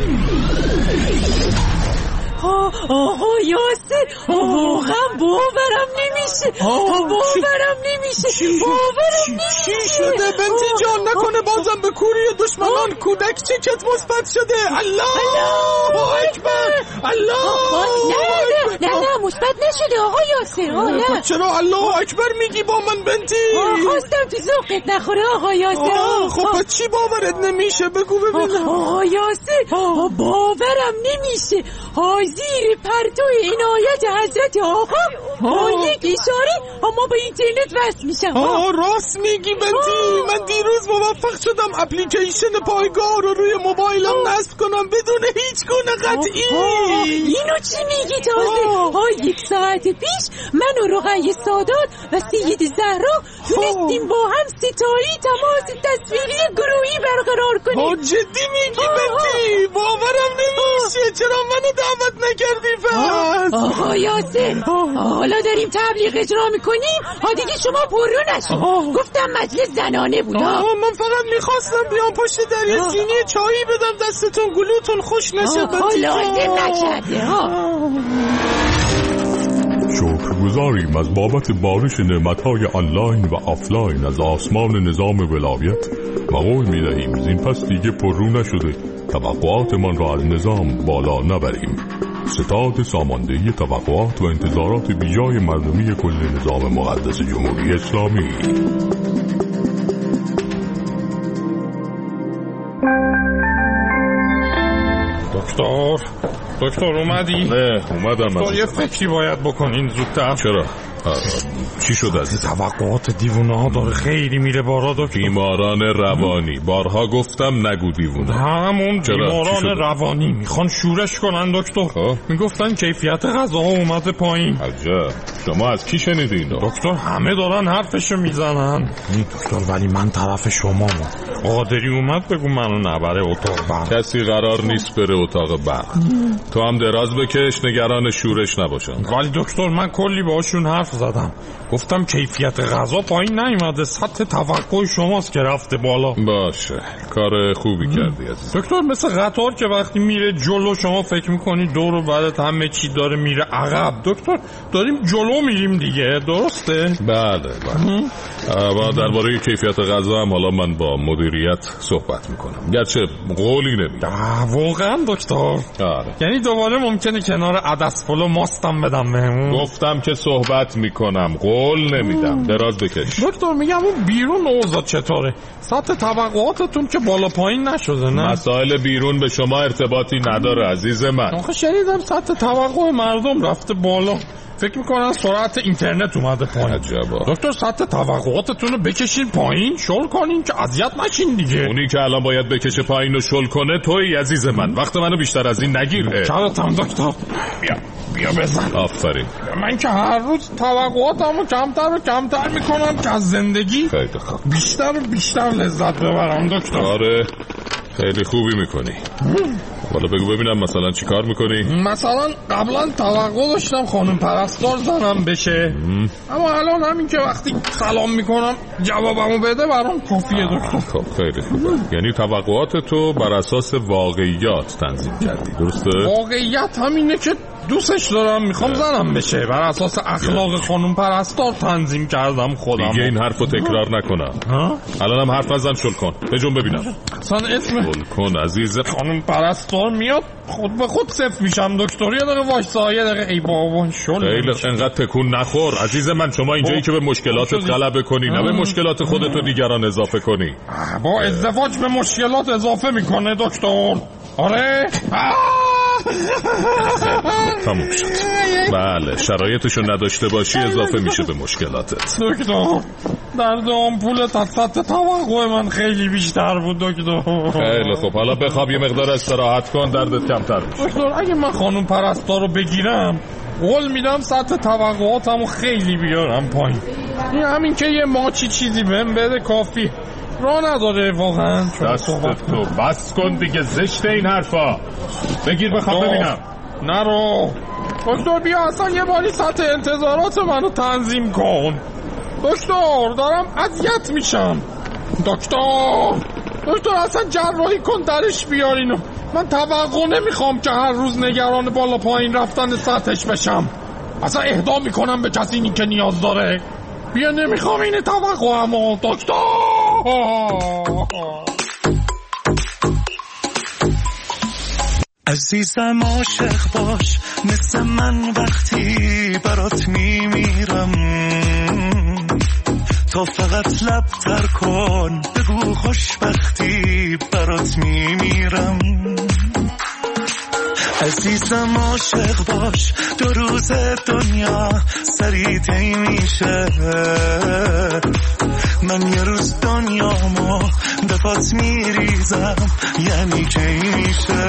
آقا یاسر واقعا باورم نمیشه، باورم نمیشه. چی شده بنتی جان؟ نکنه بازم به کوری دشمنان کودک چکت مثبت شده؟ الله اکبر، الله نه مثبت نشده آقا یاسر. نه چرا الله اکبر میگی با من بنتی؟ خواستم تو ذوقت نخوره آقا یاسر. خب چی باورت نمیشه؟ بگو ببینم. آقا یاسر باورم نمیشه، زیر پرتو عنایت حضرت آقا با یک اشاره ما به اینترنت وصل میشم. راست میگی بنتی، من دیروز موفق شدم اپلیکیشن پایگاه رو روی موبایلم نصب کنم بدون هیچ گونه قطعی. اینو چی میگی تازه؟ 1 ساعت پیش من و رقیه سادات و سید زهرا تونستیم با هم ستایی تماس تصویری گروهی برقرار کنیم. جدی میگی بنتی؟ باورم نمیشه، چرا منو دعوت نکردی پس؟ آقا یاسر حالا داریم تبلیغ اجرا میکنیم دیگه شما پررو نشو. گفتم مجلس زنانه بود. من فقط میخواستم بیام پشت دریا سینی چایی بدم دستتون گلوتون خوش نشه. لازم نکرده. شکرگزاریم از بابت بارش نعمتهای آنلاین و آفلاین از آسمان نظام ولایت و قول میدهیم از این پس دیگه پررو نشده توقعاتمان را از نظام بالا نبریم. ستاد ساماندهی توقعات و انتظارات بیجای مردمی کل نظام مقدس جمهوری اسلامی. دکتر اومدی؟ نه اومدم. یه فکری باید بکنین زودتر. چرا؟ چی شده؟ از توقعات دیوونه ها داره خیلی میره بالا دکتر. بیماران روانی، بارها گفتم نگو دیوونه. همون بیماران روانی میخوان شورش کنن دکتر. میگفتن کیفیت غذا اومده پایین. عجب، شما از کی شنیدین؟ دکتر همه دارن حرفشو میزنن. دکتر ولی من طرف شما قادری اومد بگو منو نبره اتاق برق. کسی قرار نیست بره اتاق برق. تو هم دراز بکش، نگران شورش نباشن. ولی دکتر من کلی باشون حرف زدم، گفتم کیفیت غذا پایین نیومده، سطح توقع شماست که رفته بالا. باشه، کار خوبی کردی عزیز. دکتر مثل قطار که وقتی میره جلو شما فکر میکنی دور و بعدت همه چی داره میره عقب. دکتر داریم جلو جلو میریم دیگه، درسته؟ بله. و درباره کیفیت غذا هم حالا من با مدیریت صحبت میکنم، گرچه قولی نمیدم. واقعا دکتر؟ آره. یعنی دوباره ممکنه کنار عدس پلو ماستم بدم بهمون؟ گفتم که صحبت میکنم، قول نمیدم. دراز بکش. دکتر میگم اون بیرون اوضاع چطوره؟ سطح توقعاتتون که بالا پایین نشده نه؟ مسائل بیرون به شما ارتباطی نداره عزیز من. آخه شنیدم سطح توقع مردم رفته بالا، فکر میکنن سرعت اینترنت اومده پایین. عجبا. دکتر سطح توقعاتتون رو بکشین پایین، شل کنین که اذیت نشین دیگه. اونی که الان باید بکشه پایین و شل کنه توی عزیز من. وقت منو بیشتر از این نگیر. چراتم دکتر؟ بیا بزن. آفرین. من که هر روز توقعاتمو کمتر و کمتر میکنم که از زندگی بیشتر و بیشتر لذت ببرم دکتر. آره خیلی خوبی میکنی. حالا بگو ببینم مثلا چی کار میکنی؟ مثلا قبلا توقع داشتم خانم پرستار زنم بشه، اما الان همین که وقتی سلام میکنم جوابمو بده برام کافیه دکتر. خب خیلی خوبه. یعنی توقعات تو بر اساس واقعیات تنظیم کردی، درسته؟ واقعیت همینه که دوستش دارم، میخوام زنم بشه، بر اساس اخلاق خانم پرستار تنظیم کردم خودم. دیگه این حرفو تکرار نکنم. الانم حرف نزن، شل کن. بجون ببینم. اصلا اسم شل کن عزیز. خانم پرستار میاد خود به خود صفر میشم دکتر. یه دقیقه وایسا، یه دقیقه. ای بابا شل. خیلی انقدر تکون نخور عزیز من. شما اینجایی که به مشکلاتت غلبه کنی، نه به مشکلات خودت و دیگران اضافه کنی. با ازدواج به مشکلات اضافه میکنه دکتر. آره تموم شد. بله شرایطشو نداشته باشی اضافه میشه به مشکلاتت. دکتر درد آمپول سطح توقع من خیلی بیشتر بود دکتر. خیلی خب حالا بخواب یه مقدار استراحت کن، دردت کمتر میشه. دکتر اگه من خانم پرستار رو بگیرم قول میدم سطح توقعاتمو خیلی بیارم پایین. همین که یه ماچی چیزی بهم بده کافی. راه نداره واقعا. دست تو بس کن دیگه، زشت این حرفا. بگیر بخواب ببینم. نرو دکتر، بیا اصلا یه باری سطح انتظارات منو تنظیم کن دکتر. دارم اذیت میشم دکتر اصلا جراحی کن درش بیارینو. من توقع نمیخوام که هر روز نگران بالا پایین رفتن سطحش بشم. اصلا اهدا میکنم به کسی اینی که نیاز داره. بیا نمیخوام این توقعمو دکتر. عزیزم عاشق باش مثل من وقتی برات میمیرم، تو فقط لب تر کن بگو خوشبختی برات میمیرم. عزیزم عاشق باش 2 روز دنیا سری طی میشه، من یه روز دنیامو به پات میریزم یعنی کی میشه.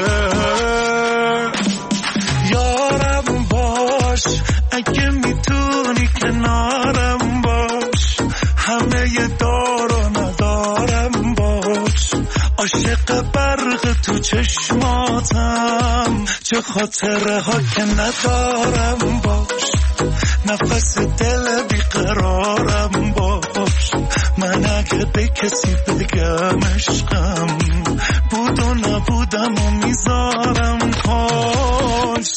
یارم باش اگه میتونی کنارم باش، همه ی دار و ندارم باش، عاشق برق تو چشماتم چه خاطره ها که ندارم باش، نفس دل بیقرارم باش، من اگه به کسی بگم عشقم بود و نبودم و میذارم خوش.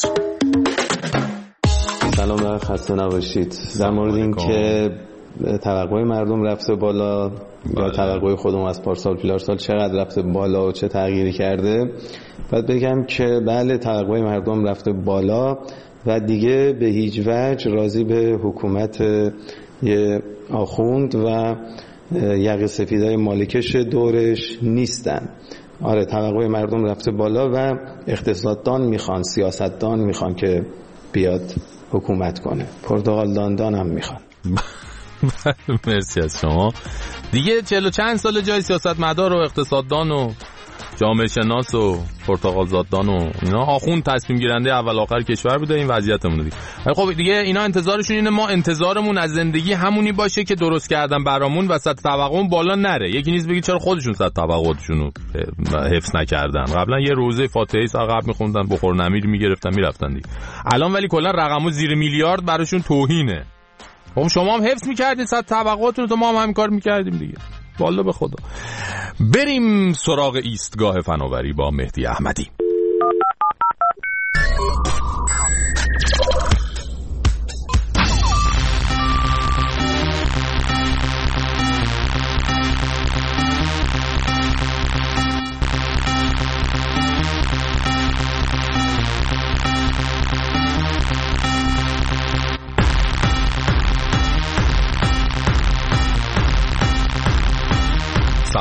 سلام، خسته نباشید. در مورد این که توقع مردم رفته بالا یا توقع خودم از پارسال پیلارسال چقدر رفته بالا و چه تغییری کرده، باید بگم که بله توقع مردم رفته بالا و دیگه به هیچ وجه راضی به حکومت یه آخوند و یقه سفیدای مالکش دورش نیستن. آره توقع مردم رفته بالا و اقتصاددان میخوان، سیاستدان میخوان که بیاد حکومت کنه، پرتغال داندان هم میخوان. مرسی از شما. دیگه 40 چند سال جای سیاستمدار و اقتصاددان و جامعه شناس و پرتغال زاددان و اینا آخوند تصمیم گیرنده اول آخر کشور بوده. این وضعیتمونه دیگه. خب دیگه اینا انتظارشون اینه ما انتظارمون از زندگی همونی باشه که درست کردن برامون و سطح توقعمون بالا نره. یکی نیست بگی چرا خودشون سطح توقعاتشون رو حفظ نکردن. قبلا یه روزه فاتحه عقب میخوندن، بخور نمیر میگرفتن میرفتن دیگه. الان ولی کلا رقمو زیر میلیارد براشون توهینه. خب شما هم حفظ میکردین سطح توقعاتون، تو ما هم همین کار میکردیم دیگه. والله به خدا. بریم سراغ ایستگاه فناوری با مهدی احمدی.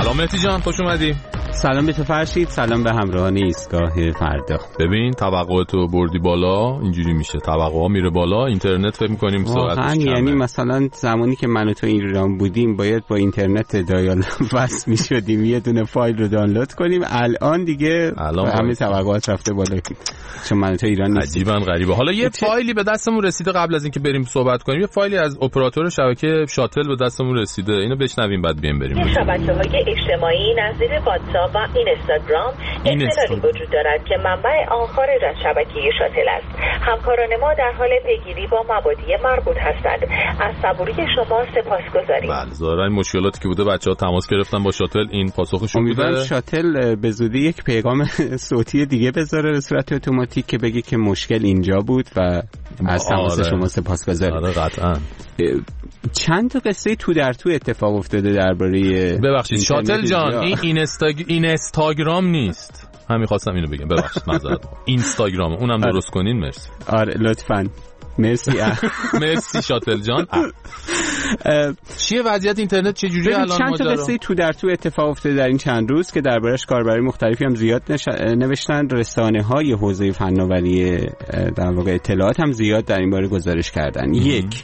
سلام مهدی جان، خوش اومدی. سلام به تو فرشید، سلام به همراهان ایستگاه فردا. ببین توقعاتو بردی بالا، اینجوری میشه توقعا میره بالا، اینترنت فکر می‌کنیم سرعتش کمه. یعنی مثلا زمانی که من و تو ایران بودیم باید با اینترنت دایال وصل می‌شدیم یه دونه فایل رو دانلود کنیم، الان دیگه همه توقعات رفته بالا چون من و تو ایران نیستیم. عجیباً غریبه. حالا یه فایلی به دستمون رسیده قبل از اینکه بریم صحبت کنیم، یه فایلی از اپراتور شبکه شاتل به دستمون رسیده، اینو بشنویم بعد بیام بریم. شبکه‌های اجتماعی نظیر واتساپ و اینستاگرام اطلاعی وجود دارد که منبع آن خارج از شبکه شاتل است. همکاران ما در حال پیگیری با مبادی مربوط هستند. از صبوری شما سپاسگزاریم. بله، ظاهرا این مشکلاتی که بوده بچه‌ها تماس گرفتن با شاتل، این پاسخشون بوده. امیدوارم شاتل به زودی یک پیغام صوتی دیگه بذاره به صورت اتوماتیک که بگه که مشکل اینجا بود و از تماس شما سپاسگزاریم. آره قطعاً. چند تا قصه تو در تو اتفاق افتاده درباره ببخشید شاتل جان، این اینستاگرام نیست. همین خواستم اینو بگم، ببخشید معذرت. اینستاگرام اونم درست کنین. مرسی. آره لطفاً. مرسی. مرسی شاتل جان. چیه وضعیت اینترنت چه جوریه الان ماجرا؟ چند تا قصه تو در تو اتفاق افتاده در این چند روز که دربارش کاربرای مختلفی هم زیاد نوشتن. رسانه‌های حوزه فناوری در واقع اطلاعات هم زیاد در این باره گزارش کردن. یک،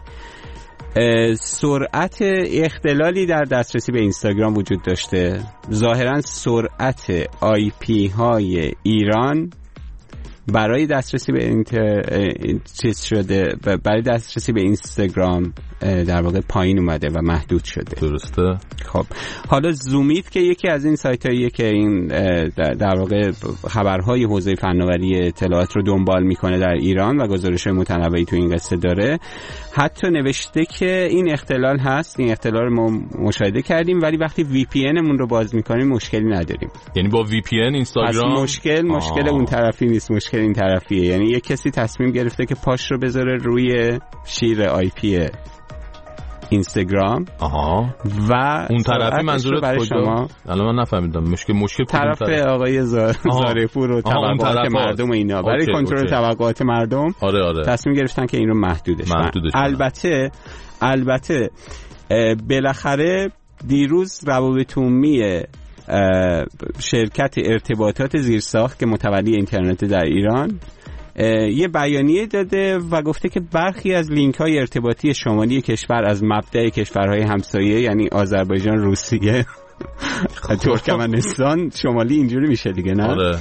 سرعت اختلالی در دسترسی به اینستاگرام وجود داشته. ظاهرا سرعت IP های ایران برای دسترسی به برای دسترسی به اینستاگرام در واقع پایین اومده و محدود شده. درسته. خب حالا زومیت که یکی از این سایت‌هاییه که این در واقع خبرهای حوزه فناوری اطلاعات رو دنبال میکنه در ایران و گزارش‌های متنوعی تو این قصه داره، حتی نوشته که این اختلال هست، این اختلال رو ما مشاهده کردیم ولی وقتی VPNمون رو باز میکنیم مشکلی نداریم. یعنی با VPN اینستاگرام مشکل اون طرفی نیست، مشکل این طرفیه. یعنی یک کسی تصمیم گرفته که پاش رو بذاره روی شیر IP اینستاگرام و اون طرفی منظورت کجا؟ الان من نفهمیدم. مشکل طرف آقای زارپور و توقعات مردم و اینا برای کنترل توقعات مردم آره. تصمیم گرفتن که این رو محدودش کنن. البته بالاخره دیروز روابط عمومی شرکت ارتباطات زیرساخت که متولی اینترنت در ایران یه بیانیه داده و گفته که برخی از لینک‌های ارتباطی شمالی کشور از مبدأ کشورهای همسایه یعنی آذربایجان، روسیه، ترکمنستان شمالی اینجوری میشه دیگه نه؟ آره.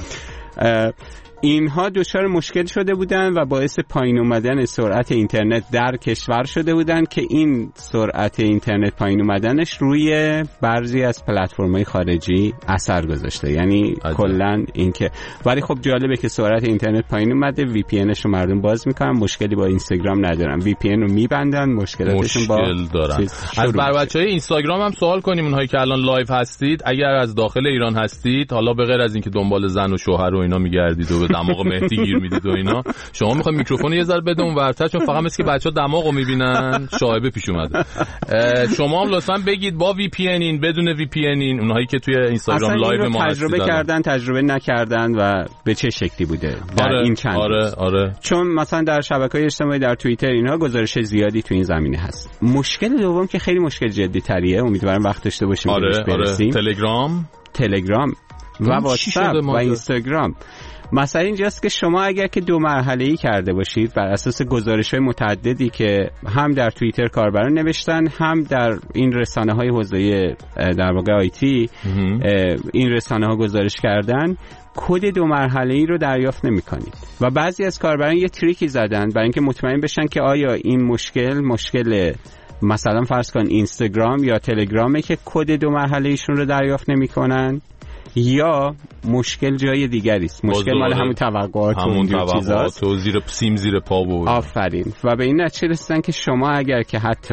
اینها دچار مشکل شده بودن و باعث پایین اومدن سرعت اینترنت در کشور شده بودن که این سرعت اینترنت پایین اومدنش روی بعضی از پلتفرم‌های خارجی اثر گذاشته. یعنی کلاً اینکه ولی خب جالبه که سرعت اینترنت پایین اومده، VPNش رو مردم باز میکنن، مشکلی با اینستاگرام ندارن، VPN رو میبندن، مشکلاتشون با دارن. از بر بچهای اینستاگرام هم سوال کنیم، اونهایی که الان لایو هستید، اگر از داخل ایران هستید، حالا به غیر از اینکه دنبال زن و شوهر و اینا میگردید و دماغ مهدی گیر میدید و اینا، شما میخواید میکروفون یه ذره بده اون ورتر، چون فقط مثل که بچه‌ها دماغو میبینن شایبه پیش اومده. شما هم لطفاً بگید با VPN این بدون VPN این، اونهایی که توی اینستاگرام لایو ما هستید تجربه کردن، تجربه نکردن و به چه شکلی بوده در این چند روز. آره. چون مثلا در شبکه‌های اجتماعی در توییتر اینا گزارش زیادی تو این زمینه هست. مشکل دوم که خیلی مشکل جدی تریه، امیدوارم وقت داشته باشیم برسیم. تلگرام و واتساپ و اینستاگرام. مسئله اینجاست که شما اگر که 2 مرحله‌ای کرده باشید بر اساس گزارش‌های متعددی که هم در توییتر کاربران نوشتن، هم در این رسانه‌های حوزه در واقع آیتی این رسانه‌ها گزارش کردن، کد 2 مرحله‌ای رو دریافت نمی‌کنید و بعضی از کاربران یه تریکی زدن برای اینکه مطمئن بشن که آیا این مشکل مثلا فرض کن اینستاگرام یا تلگرامه که کد 2 مرحله‌ایشون رو دریافت نمی‌کنن یا مشکل جای دیگری است. مشکل مال همون توقعات و زیر پا بود. آفرین. و به این نتیجه رسیدن که شما اگر که حتی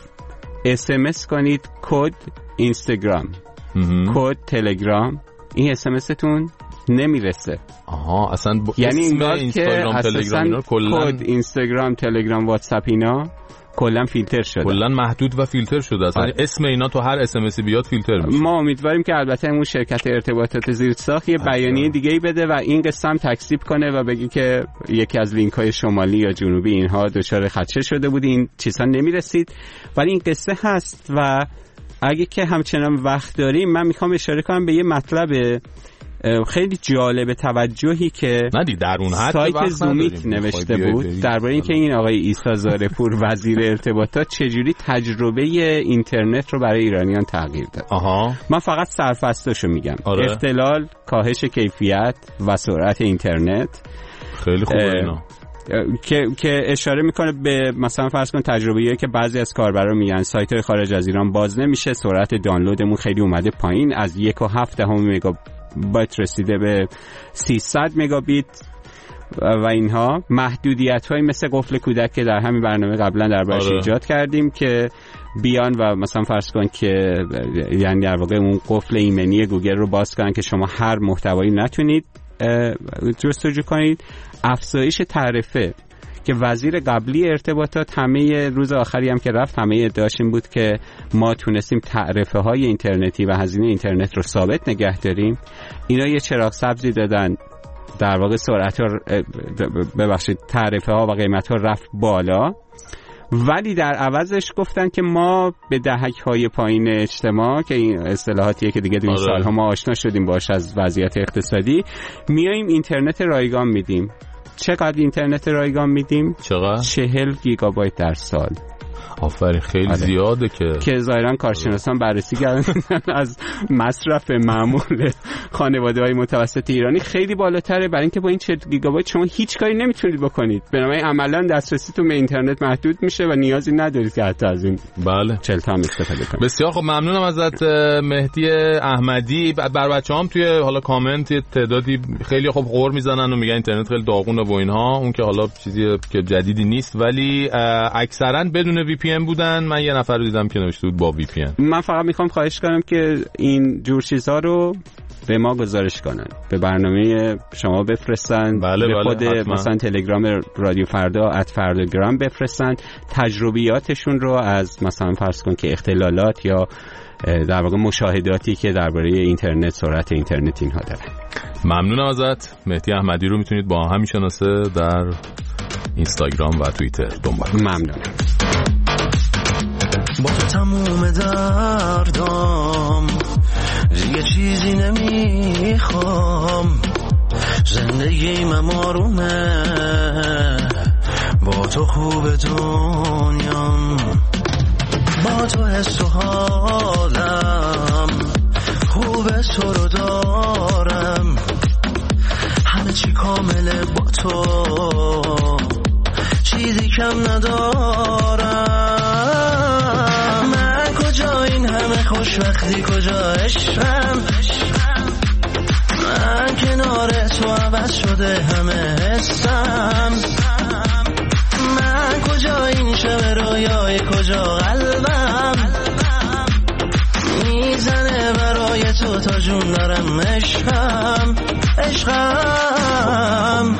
SMS کنید کد اینستاگرام، کد تلگرام، این SMSتون نمیرسه. اصلا یعنی اینگاه که اساساً کد اینستاگرام، تلگرام، واتساپ اینا کلا فیلتر شده، کلا محدود و فیلتر شده. اصلا اسم اینا تو هر SMS بیاد فیلتر میشه. ما امیدواریم که البته اون شرکت ارتباطات زیرساخت یه بیانیه دیگه‌ای بده و این قصه هم تکذیب کنه و بگه که یکی از لینک‌های شمالی یا جنوبی اینها دچار خدشه شده بود، این چیزا نمیرسید. ولی این قصه هست و اگه که همچنان وقت داریم من میخوام اشاره کنم به یه مطلب خیلی جالب توجهی که در اون حد سایت زومیت نوشته بود درباره اینکه این آقای عیسی زارپور وزیر ارتباطات چجوری تجربه اینترنت رو برای ایرانیان تغییر داد. من فقط سرفصلشو میگم. اختلال، کاهش کیفیت و سرعت اینترنت. خیلی خوبه اینا. که اشاره میکنه به مثلا فرض کن تجربه‌ای که بعضی از کاربران میگن سایت‌های خارج از ایران باز نمیشه، سرعت دانلودمون خیلی اومده پایین، از 1.7 مگابایت رسیده به 300 مگابیت و اینها. محدودیت‌هایی مثل قفل کودک که در همین برنامه قبلا دربارش ایجاد کردیم که بیان و مثلا فرض کن که یعنی در واقع اون قفل ایمنی گوگل رو باز کنن که شما هر محتوایی نتونید جستجو کنید. افزایش تعرفه که وزیر قبلی ارتباطات همه روز آخری هم که رفت همه ادعاش این بود که ما تونستیم تعرفه های اینترنتی و هزینه اینترنت رو ثابت نگه داریم. اینا یه چراغ سبزی دادن، در واقع سرعت ها تعرفه ها و قیمت ها رفت بالا، ولی در عوضش گفتن که ما به دهک‌های پایین اجتماع که این اصطلاحاتیه که دیگه این سالها ما آشنا شدیم باش از وضعیت اقتصادی، میایم اینترنت رایگان میدیم. چقدر اینترنت رایگان میدیم؟ چقدر؟ 40 گیگابایت در سال. آفرین، خیلی زیاده که ظاهرا کارشناسان بررسی کردن از مصرف معمول خانواده‌های متوسط ایرانی خیلی بالاتره، برای اینکه با این 40 گیگابایت شما هیچ کاری نمیتونید بکنید. بنابراین عملاً دسترسیتون به اینترنت محدود میشه و نیازی ندارید که حتی از این 40 تا استفاده کنید. بسیار خب، ممنونم ازت مهدی احمدی. بر بچه‌هام توی حالا کامنت تعدادی خیلی خوب غر میزنن و میگن اینترنت خیلی داغونه و اینها، اون که حالا چیزی که جدیدی نیست، ولی اکثرا بدون وی پی ان بودن. من یه نفر رو دیدم که نوشته بود با وی پی ان. من فقط میخوام خواهش کنم که این جور چیزها رو به ما گزارش کنن، به برنامه شما بفرستن، به خود مثلا تلگرام رادیو فردا @فرداگرام بفرستن، تجربیاتشون رو از مثلا فرض کن که اختلالات یا در واقع مشاهداتی که درباره اینترنت، سرعت اینترنت اینها دارن. ممنونم ازت. مهدی احمدی رو میتونید با همین شناسه در اینستاگرام و توییتر دنبال. ممنونم. با تو تموم دردام دیگه چیزی نمیخوام، زندگیم آرومه، با تو خوب دنیام، با تو حس و حالم خوبه، تو رو دارم، همه چی کامله با تو، چیزی کم ندارم. من کجا این همه خوشبختی، کجا عشقم، من کنار تو عوض شده همه حسم، من کجا این شب رویای، کجا قلبم میزنه برای تو تا جون دارم، عشقم عشقم.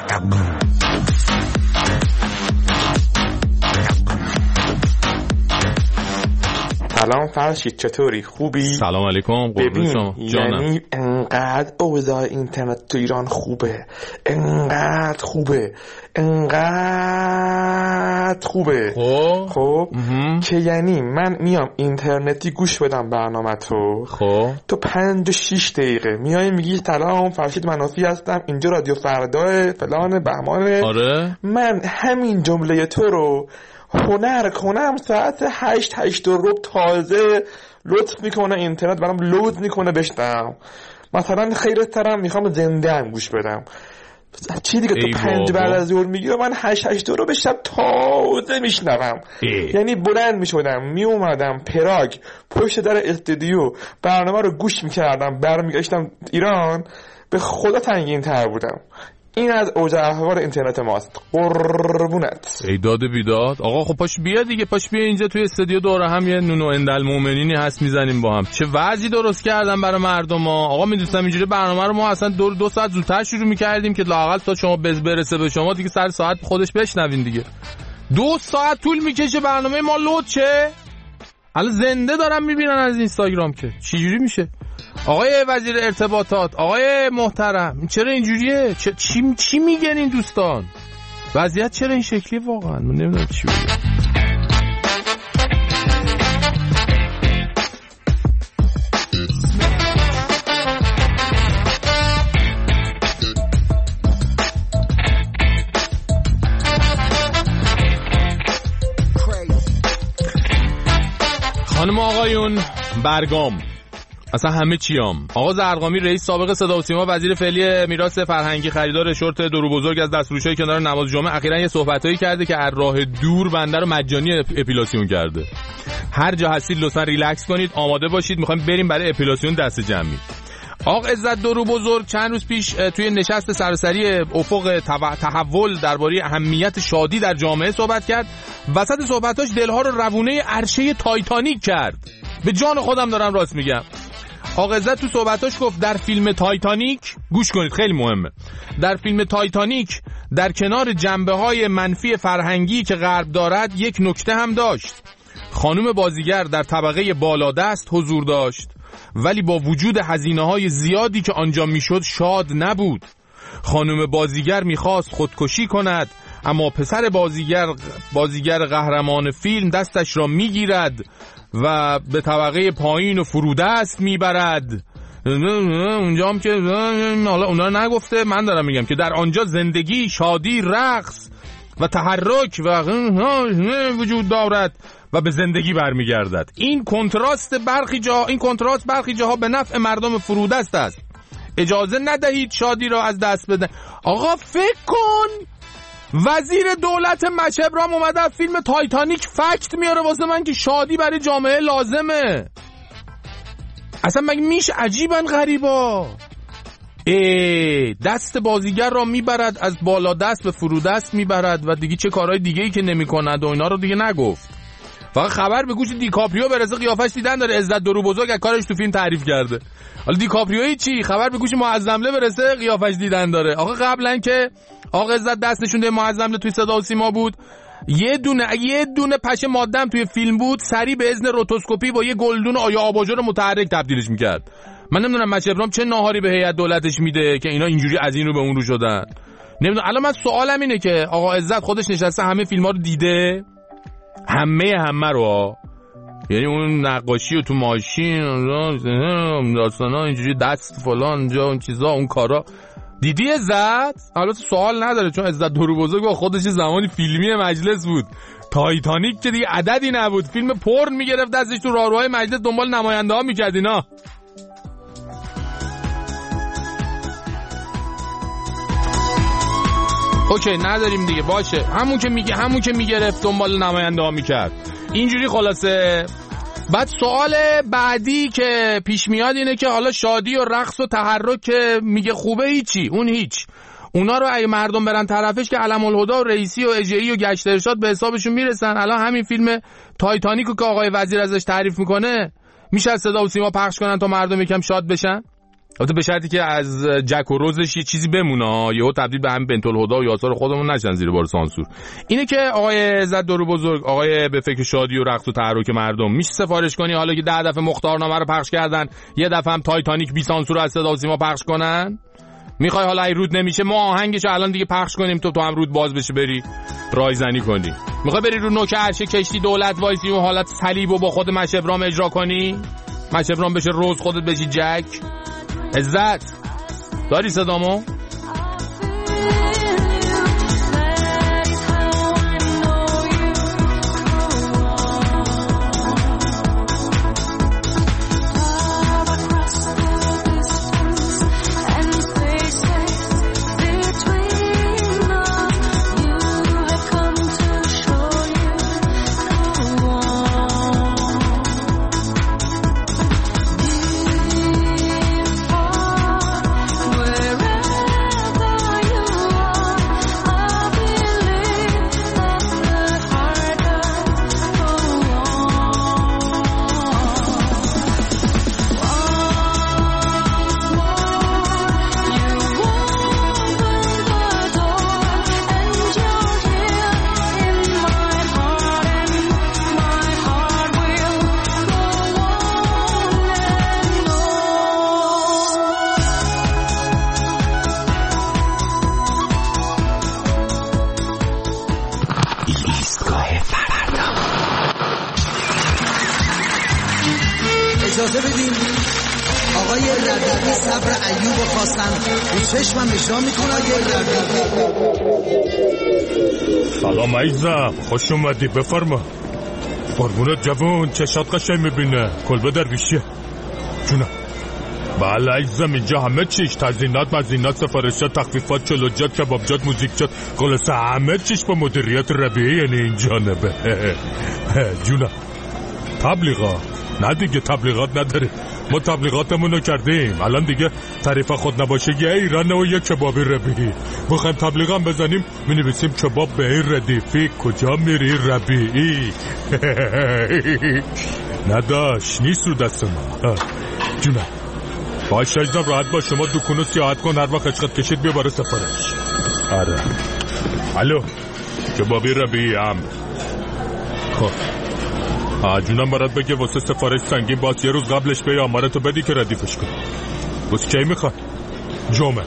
سلام فرشید، چطوری؟ خوبی؟ سلام علیکم. ببین یعنی انقدر اوضاع اینترنت تو ایران خوبه، انقدر خوبه خب که یعنی من میام اینترنتی گوش بدم برنامه تو 5-6 دقیقه میای میگی سلام فرشید منافی هستم، اینجا رادیو فردا فلان بهمانه. من همین جمله تو رو هنر کنم ساعت 8 و ربع تازه لطف میکنه اینترنت برام لود میکنه بشنم. مثلا خیرت ترم میخوام زنده هم گوش بدم، چی دیگه تو 5 بعد از ظهر میگیره، من 8 رو به شب تازه میشنوم. یعنی بلند میشدم میومدم پراگ پشت در استودیو برنامه رو گوش میکردم، برمیگشتم ایران، به خدا تنگین تر بودم. این از اوج احوال اینترنت ماست، قربونت. ای داد بیداد. آقا خب پاش بیا دیگه، پاش بیا اینجا توی استودیو دوره هم یه نونو اندل مومنینی هست میزنیم با هم. چه وضعی درست کردن برای مردم ها. آقا میدونستم اینجوری برنامه رو ما اصلا 2 ساعت زودتر شروع میکردیم که لااقل تا شما برسه به شما دیگه سر ساعت خودش بشنوین دیگه. 2 ساعت طول میکشه برنامه ما لود شه. حالا زنده دارم میبینن از اینستاگرام که چجوری میشه. آقای وزیر ارتباطات، آقای محترم، چرا اینجوریه؟ چی میگن این دوستان؟ وضعیت چرا این شکلی واقعا؟ من نمیدونم چی بگم. خانم آقایون، برگام اصلا همه چیام. آقا زرقامی رئیس سابق صدا و سیما، وزیر فعلی میراث فرهنگی، خریدار شورت درو بزرگ از دستفروشای کنار نماز جمعه، اخیراً یه صحبتایی کرده که از راه دور بنده رو مجانی اپیلاسیون کرده. هر جا هستید لطفاً ریلکس کنید، آماده باشید، می‌خوایم بریم برای اپیلاسیون دست جمعی. آقا عزت درو بزرگ چند روز پیش توی نشست سراسری افق تحول درباره اهمیت شادی در جامعه صحبت کرد. وسط صحبتاش دلها رو روونه عرشه تایتانیک کرد. به جان خودم دارم راست میگم. آقا عزت تو صحبتاش گفت در فیلم تایتانیک، گوش کنید خیلی مهمه، در فیلم تایتانیک در کنار جنبه‌های منفی فرهنگی که غرب دارد یک نکته هم داشت. خانم بازیگر در طبقه بالادست حضور داشت ولی با وجود هزینه‌های زیادی که آنجا میشد شاد نبود. خانم بازیگر میخواست خودکشی کند اما پسر بازیگر قهرمان فیلم دستش را میگیرد و به طبقه پایین و فرودست میبرد. اونجا هم که حالا اونا نگفته، من دارم میگم که در آنجا زندگی، شادی، رقص و تحرک و وجود دارد و به زندگی برمیگردد. این کنتراست برخی جاها به نفع مردم فرودست است. اجازه ندهید شادی را از دست بده. آقا فکر کن وزیر دولت مشبرام اومده فیلم تایتانیک فکت میاره واسه من که شادی برای جامعه لازمه. اصلا مگه میشه؟ عجیبن غریبا. دست بازیگر را میبرد از بالا دست به فرودست میبرد و دیگه چه کارهای دیگه‌ای که نمی‌کند و اینا رو دیگه نگفت. فقط خبر به گوش دیکاپریو برسه قیافش دیدن داره عزت درو بزرگ از کارش تو فیلم تعریف کرده. حالا دیکاپریوی چی؟ خبر به گوش معظمله برسه قیافش دیدن داره. آقا قبلا که آقا عزت دست نشونده معظمله توی صدا و سیما بود، یه دونه پشه مادم توی فیلم بود، سری به اذن روتوسکوپی با یه گلدون آیا آباژور متحرک تبدیلش میکرد. من نمیدونم مشبرام چه ناهاری به هیئت دولتش میده که اینا اینجوری از این رو به اون رو شدن. نمیدونم. الان من سوالم اینه که آقا عزت خودش نشسته همه فیلم‌ها رو دیده؟ همه رو، یعنی اون نقاشی و تو ماشین داستانا اینجوری دست فلان اونجا اون چیزا اون کارا دیدی عزت؟ البته سوال نداره چون عزت درو بزرگ با خودش زمانی فیلمی مجلس بود. تایتانیک که دیگه عددی نبود، فیلم پورن میگرفت دستش تو راهروهای مجلس دنبال نماینده ها میکرد اینا. اوکی نداریم دیگه، باشه همون که میگرفت دنبال نماینده ها میکرد اینجوری. خلاصه بعد سوال بعدی که پیش میاد اینه که حالا شادی و رقص و تحرک که میگه خوبه، هیچی، اون هیچ. اونا رو اگه مردم برن طرفش که علم الهدی و رئیسی و اجئی و گشت ارشاد به حسابشون میرسن. الان همین فیلم تایتانیکو که آقای وزیر ازش تعریف میکنه میشه از صدا و سیما پخش کنن تا مردم یکم شاد بشن. البته به شرطی که از جک و روزش یه چیزی بمونه، یهو تبدیل به همین بنت الهدی و یاسر خودمون نشن زیر بار سانسور. اینه که آقای عزت درو بزرگ، آقای به فکر شادی و رقص و تحرک مردم، میشه سفارش کنی حالا که 10 دفعه مختارنامه رو پخش کردن یه دفعه هم تایتانیک بی سانسور از صدا و سیما پخش کنن؟ میخوای حالا ای رود نمیشه ما آهنگشو الان دیگه پخش کنیم تو هم رود باز بشه بری رایزنی کنی؟ میخوای بری رو نوک عرشه کشتی دولت وایسی و حالت صلیبو با خود مشبرام اجرا کنی؟ مشبرام بشه روز خودت بشی جک؟ عزت داری صدامو؟ اجازه بدیم آقای ردوی صبر ایوب خواستن رو چشمم اجرا میکنه. آقای ردوی سلام عزیزم، خوش اومدی، بفرما. قربونت جوون چشات قشنگ میبینه. کلبه درویشیه جونم. بله عزیزم اینجا همه چیش، تزیینات، مزینات، سفارشات، تخفیفات، چلوجات، کبابجات، موزیکجات، خلاصه همه چیش با مدیریت ربیعی. یعنی این جانبه جونم. تبلیغات نه دیگه، تبلیغات نداره. ما تبلیغاتمونو کردیم. الان دیگه تعریف خود نباشه یه ایران و یه کبابی ربیعی. بخوایم تبلیغام بزنیم می‌نویسیم کباب به این ردیفی کجا میری ربیعی. نداش نیست رو دست ما. جونم باشه عزیزم راحت باش. شما دکونو سیاحت کن، هر وقت عشقت کشید بیا برای سفارش. آره الو کبابی ربیعی هم. خب جونم برات بگه واسه سفارش سنگین باز یه روز قبلش به آمارتو بدی که ردیفش کن. بس کی میخواد؟ جمعه.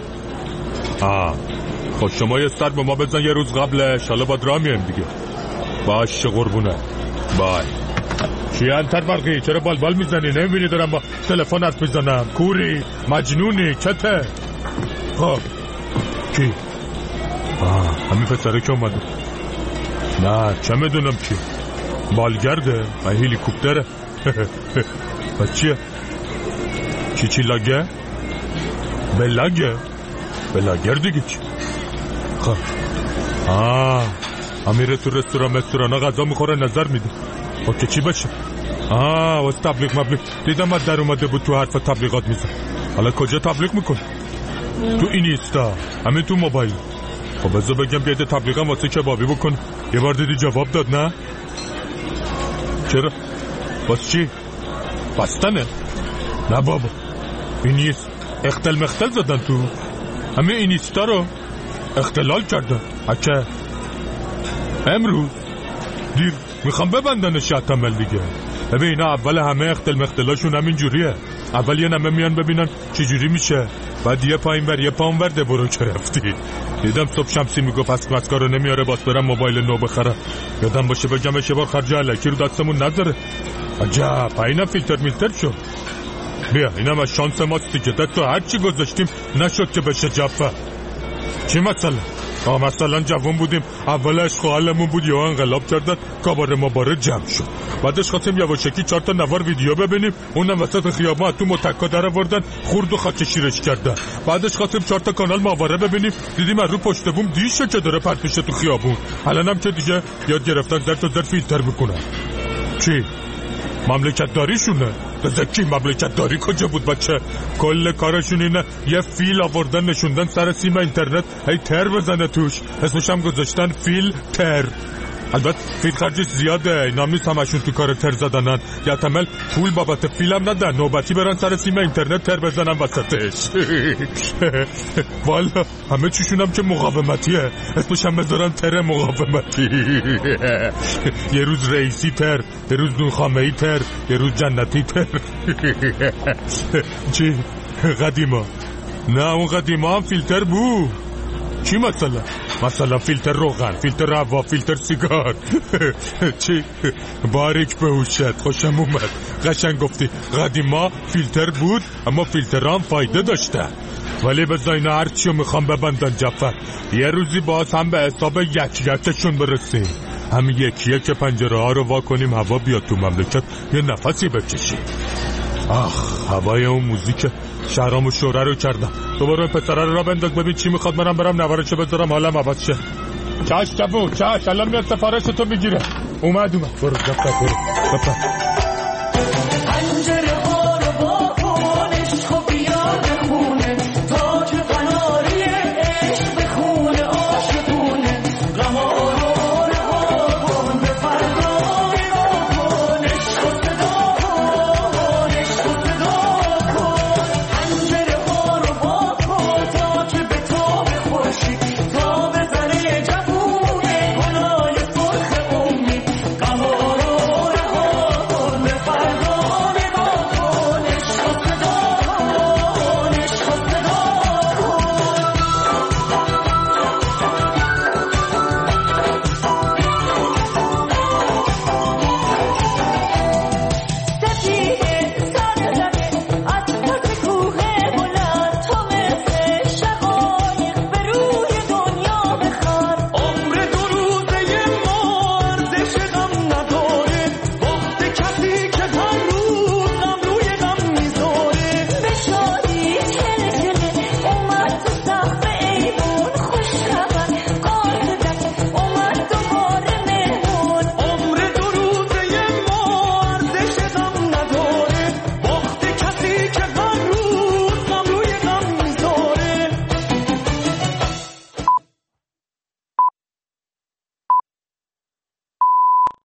خب شما یه سر به ما بزن یه روز قبلش، حالا باید راه میایم دیگه. باشه قربونه. بای. چی انتر برقی؟ چرا بالبال میزنی؟ نمیبینی دارم با تلفن حرف میزنم؟ کوری؟ مجنونی؟ کته؟ خب کی؟ همین پسره که اومده. نه چه میدونم کی؟ بالگرده؟ هلیکوپتره؟ چیه؟ چی لاگه؟ بلاگه؟ بلاگر دیگه چی؟ خب امیره تو رستوران غذا میخوره نظر میده. خب که چی باشه؟ واسه تبلیغ مبلیغ دیدم از در اومده بود تو حرف تبلیغات میزن. حالا کجا تبلیغ میکن؟ تو اینستا، همین تو موبایل. خب بذار بگم بیاده تبلیغم واسه کبابی بکن. یه بار دیدی جواب داد نه؟ چرا؟ باز چی؟ بستنه؟ نه بابا این نیست. اختل مختل زدن تو همه اینستا رو اختلال کردن. اکه امروز دیر میخوام ببندنش حتمل دیگه. ببین اول همه اختل مختلاشون همین جوریه. اول یه نمه میان ببینن چی جوری میشه، بعد یه پایین بر یه پاون برده برو که رفتی. دیدم صبح شمسی میگو پس مسکارو نمیاره باز برم موبایل نو بخرم. یادم باشه بگمش یه بار خرج علکی رو دستمون نذاره. عجب اینم فیلتر میلتر شد. بیا اینم از شانس ماست دیگه. دستو هرچی گذاشتیم نشد که بشه جفه. چی مثلا جوان بودیم اولش خواهلمون بود یا انقلاب کردن کابار ما باره جمع شد. بعدش خواستیم یواشکی 4 تا نوار ویدیو ببینیم، اونم وسط خیابان تو متکا در آوردن خورد و خاک شیرش کردن. بعدش خواستیم 4 تا کانال ماهواره ببینیم، دیدیم از رو پشت بوم دیشه که داره پرت میشه تو خیابون. الانم که دیگه یاد گرفتن زر تا زر فیلتر میکنن. چی؟ مملکت داریشونه. بذکی مملکت داری کجا بود بچه؟ کل کارشون اینه یه فیل آوردن نشوندن سر سیم اینترنت هی تر بزنه توش، اسمش هم گذاشتن فیل تر. البته فیل خرجش زیاده، اینا هم نیست همشون تو کار تر زدنن. یا تمل پول بابت فیلم ندن، نوبتی برن سر سیم اینترنت تر بزنن وسطش. والا همه چیشون هم که مقاومتیه، اسمش هم بذارن تر مقاومتی. یه روز رئیسی تر، یه روز نونخامه‌ای تر، یه روز جنتی تر. چی؟ قدیما؟ نه اون قدیما هم فیلتر بود. چی مثلا فیلتر روغن، فیلتر هوا، فیلتر سیگار. چی؟ باریک به هوشت، خوشم اومد. قشنگ گفتی. قدیما فیلتر بود اما فیلتر هم فایده داشته. ولی بذار اینا هرچیو میخوام ببندن جفر، یه روزی باز هم به حساب یکیتشون برسیم. همین یکیه که پنجره ها رو وا کنیم هوا بیاد تو مملکت یه نفسی بکشیم. هوای اون موزیک شهرام شوره رو کردم. دوباره پسره رو را بنداز ببین چی میخواد. برم نوارشو بذارم حالم عوض شه. چش جوون چش، الان میاد سفارش تو میگیره. اومد برو بپر.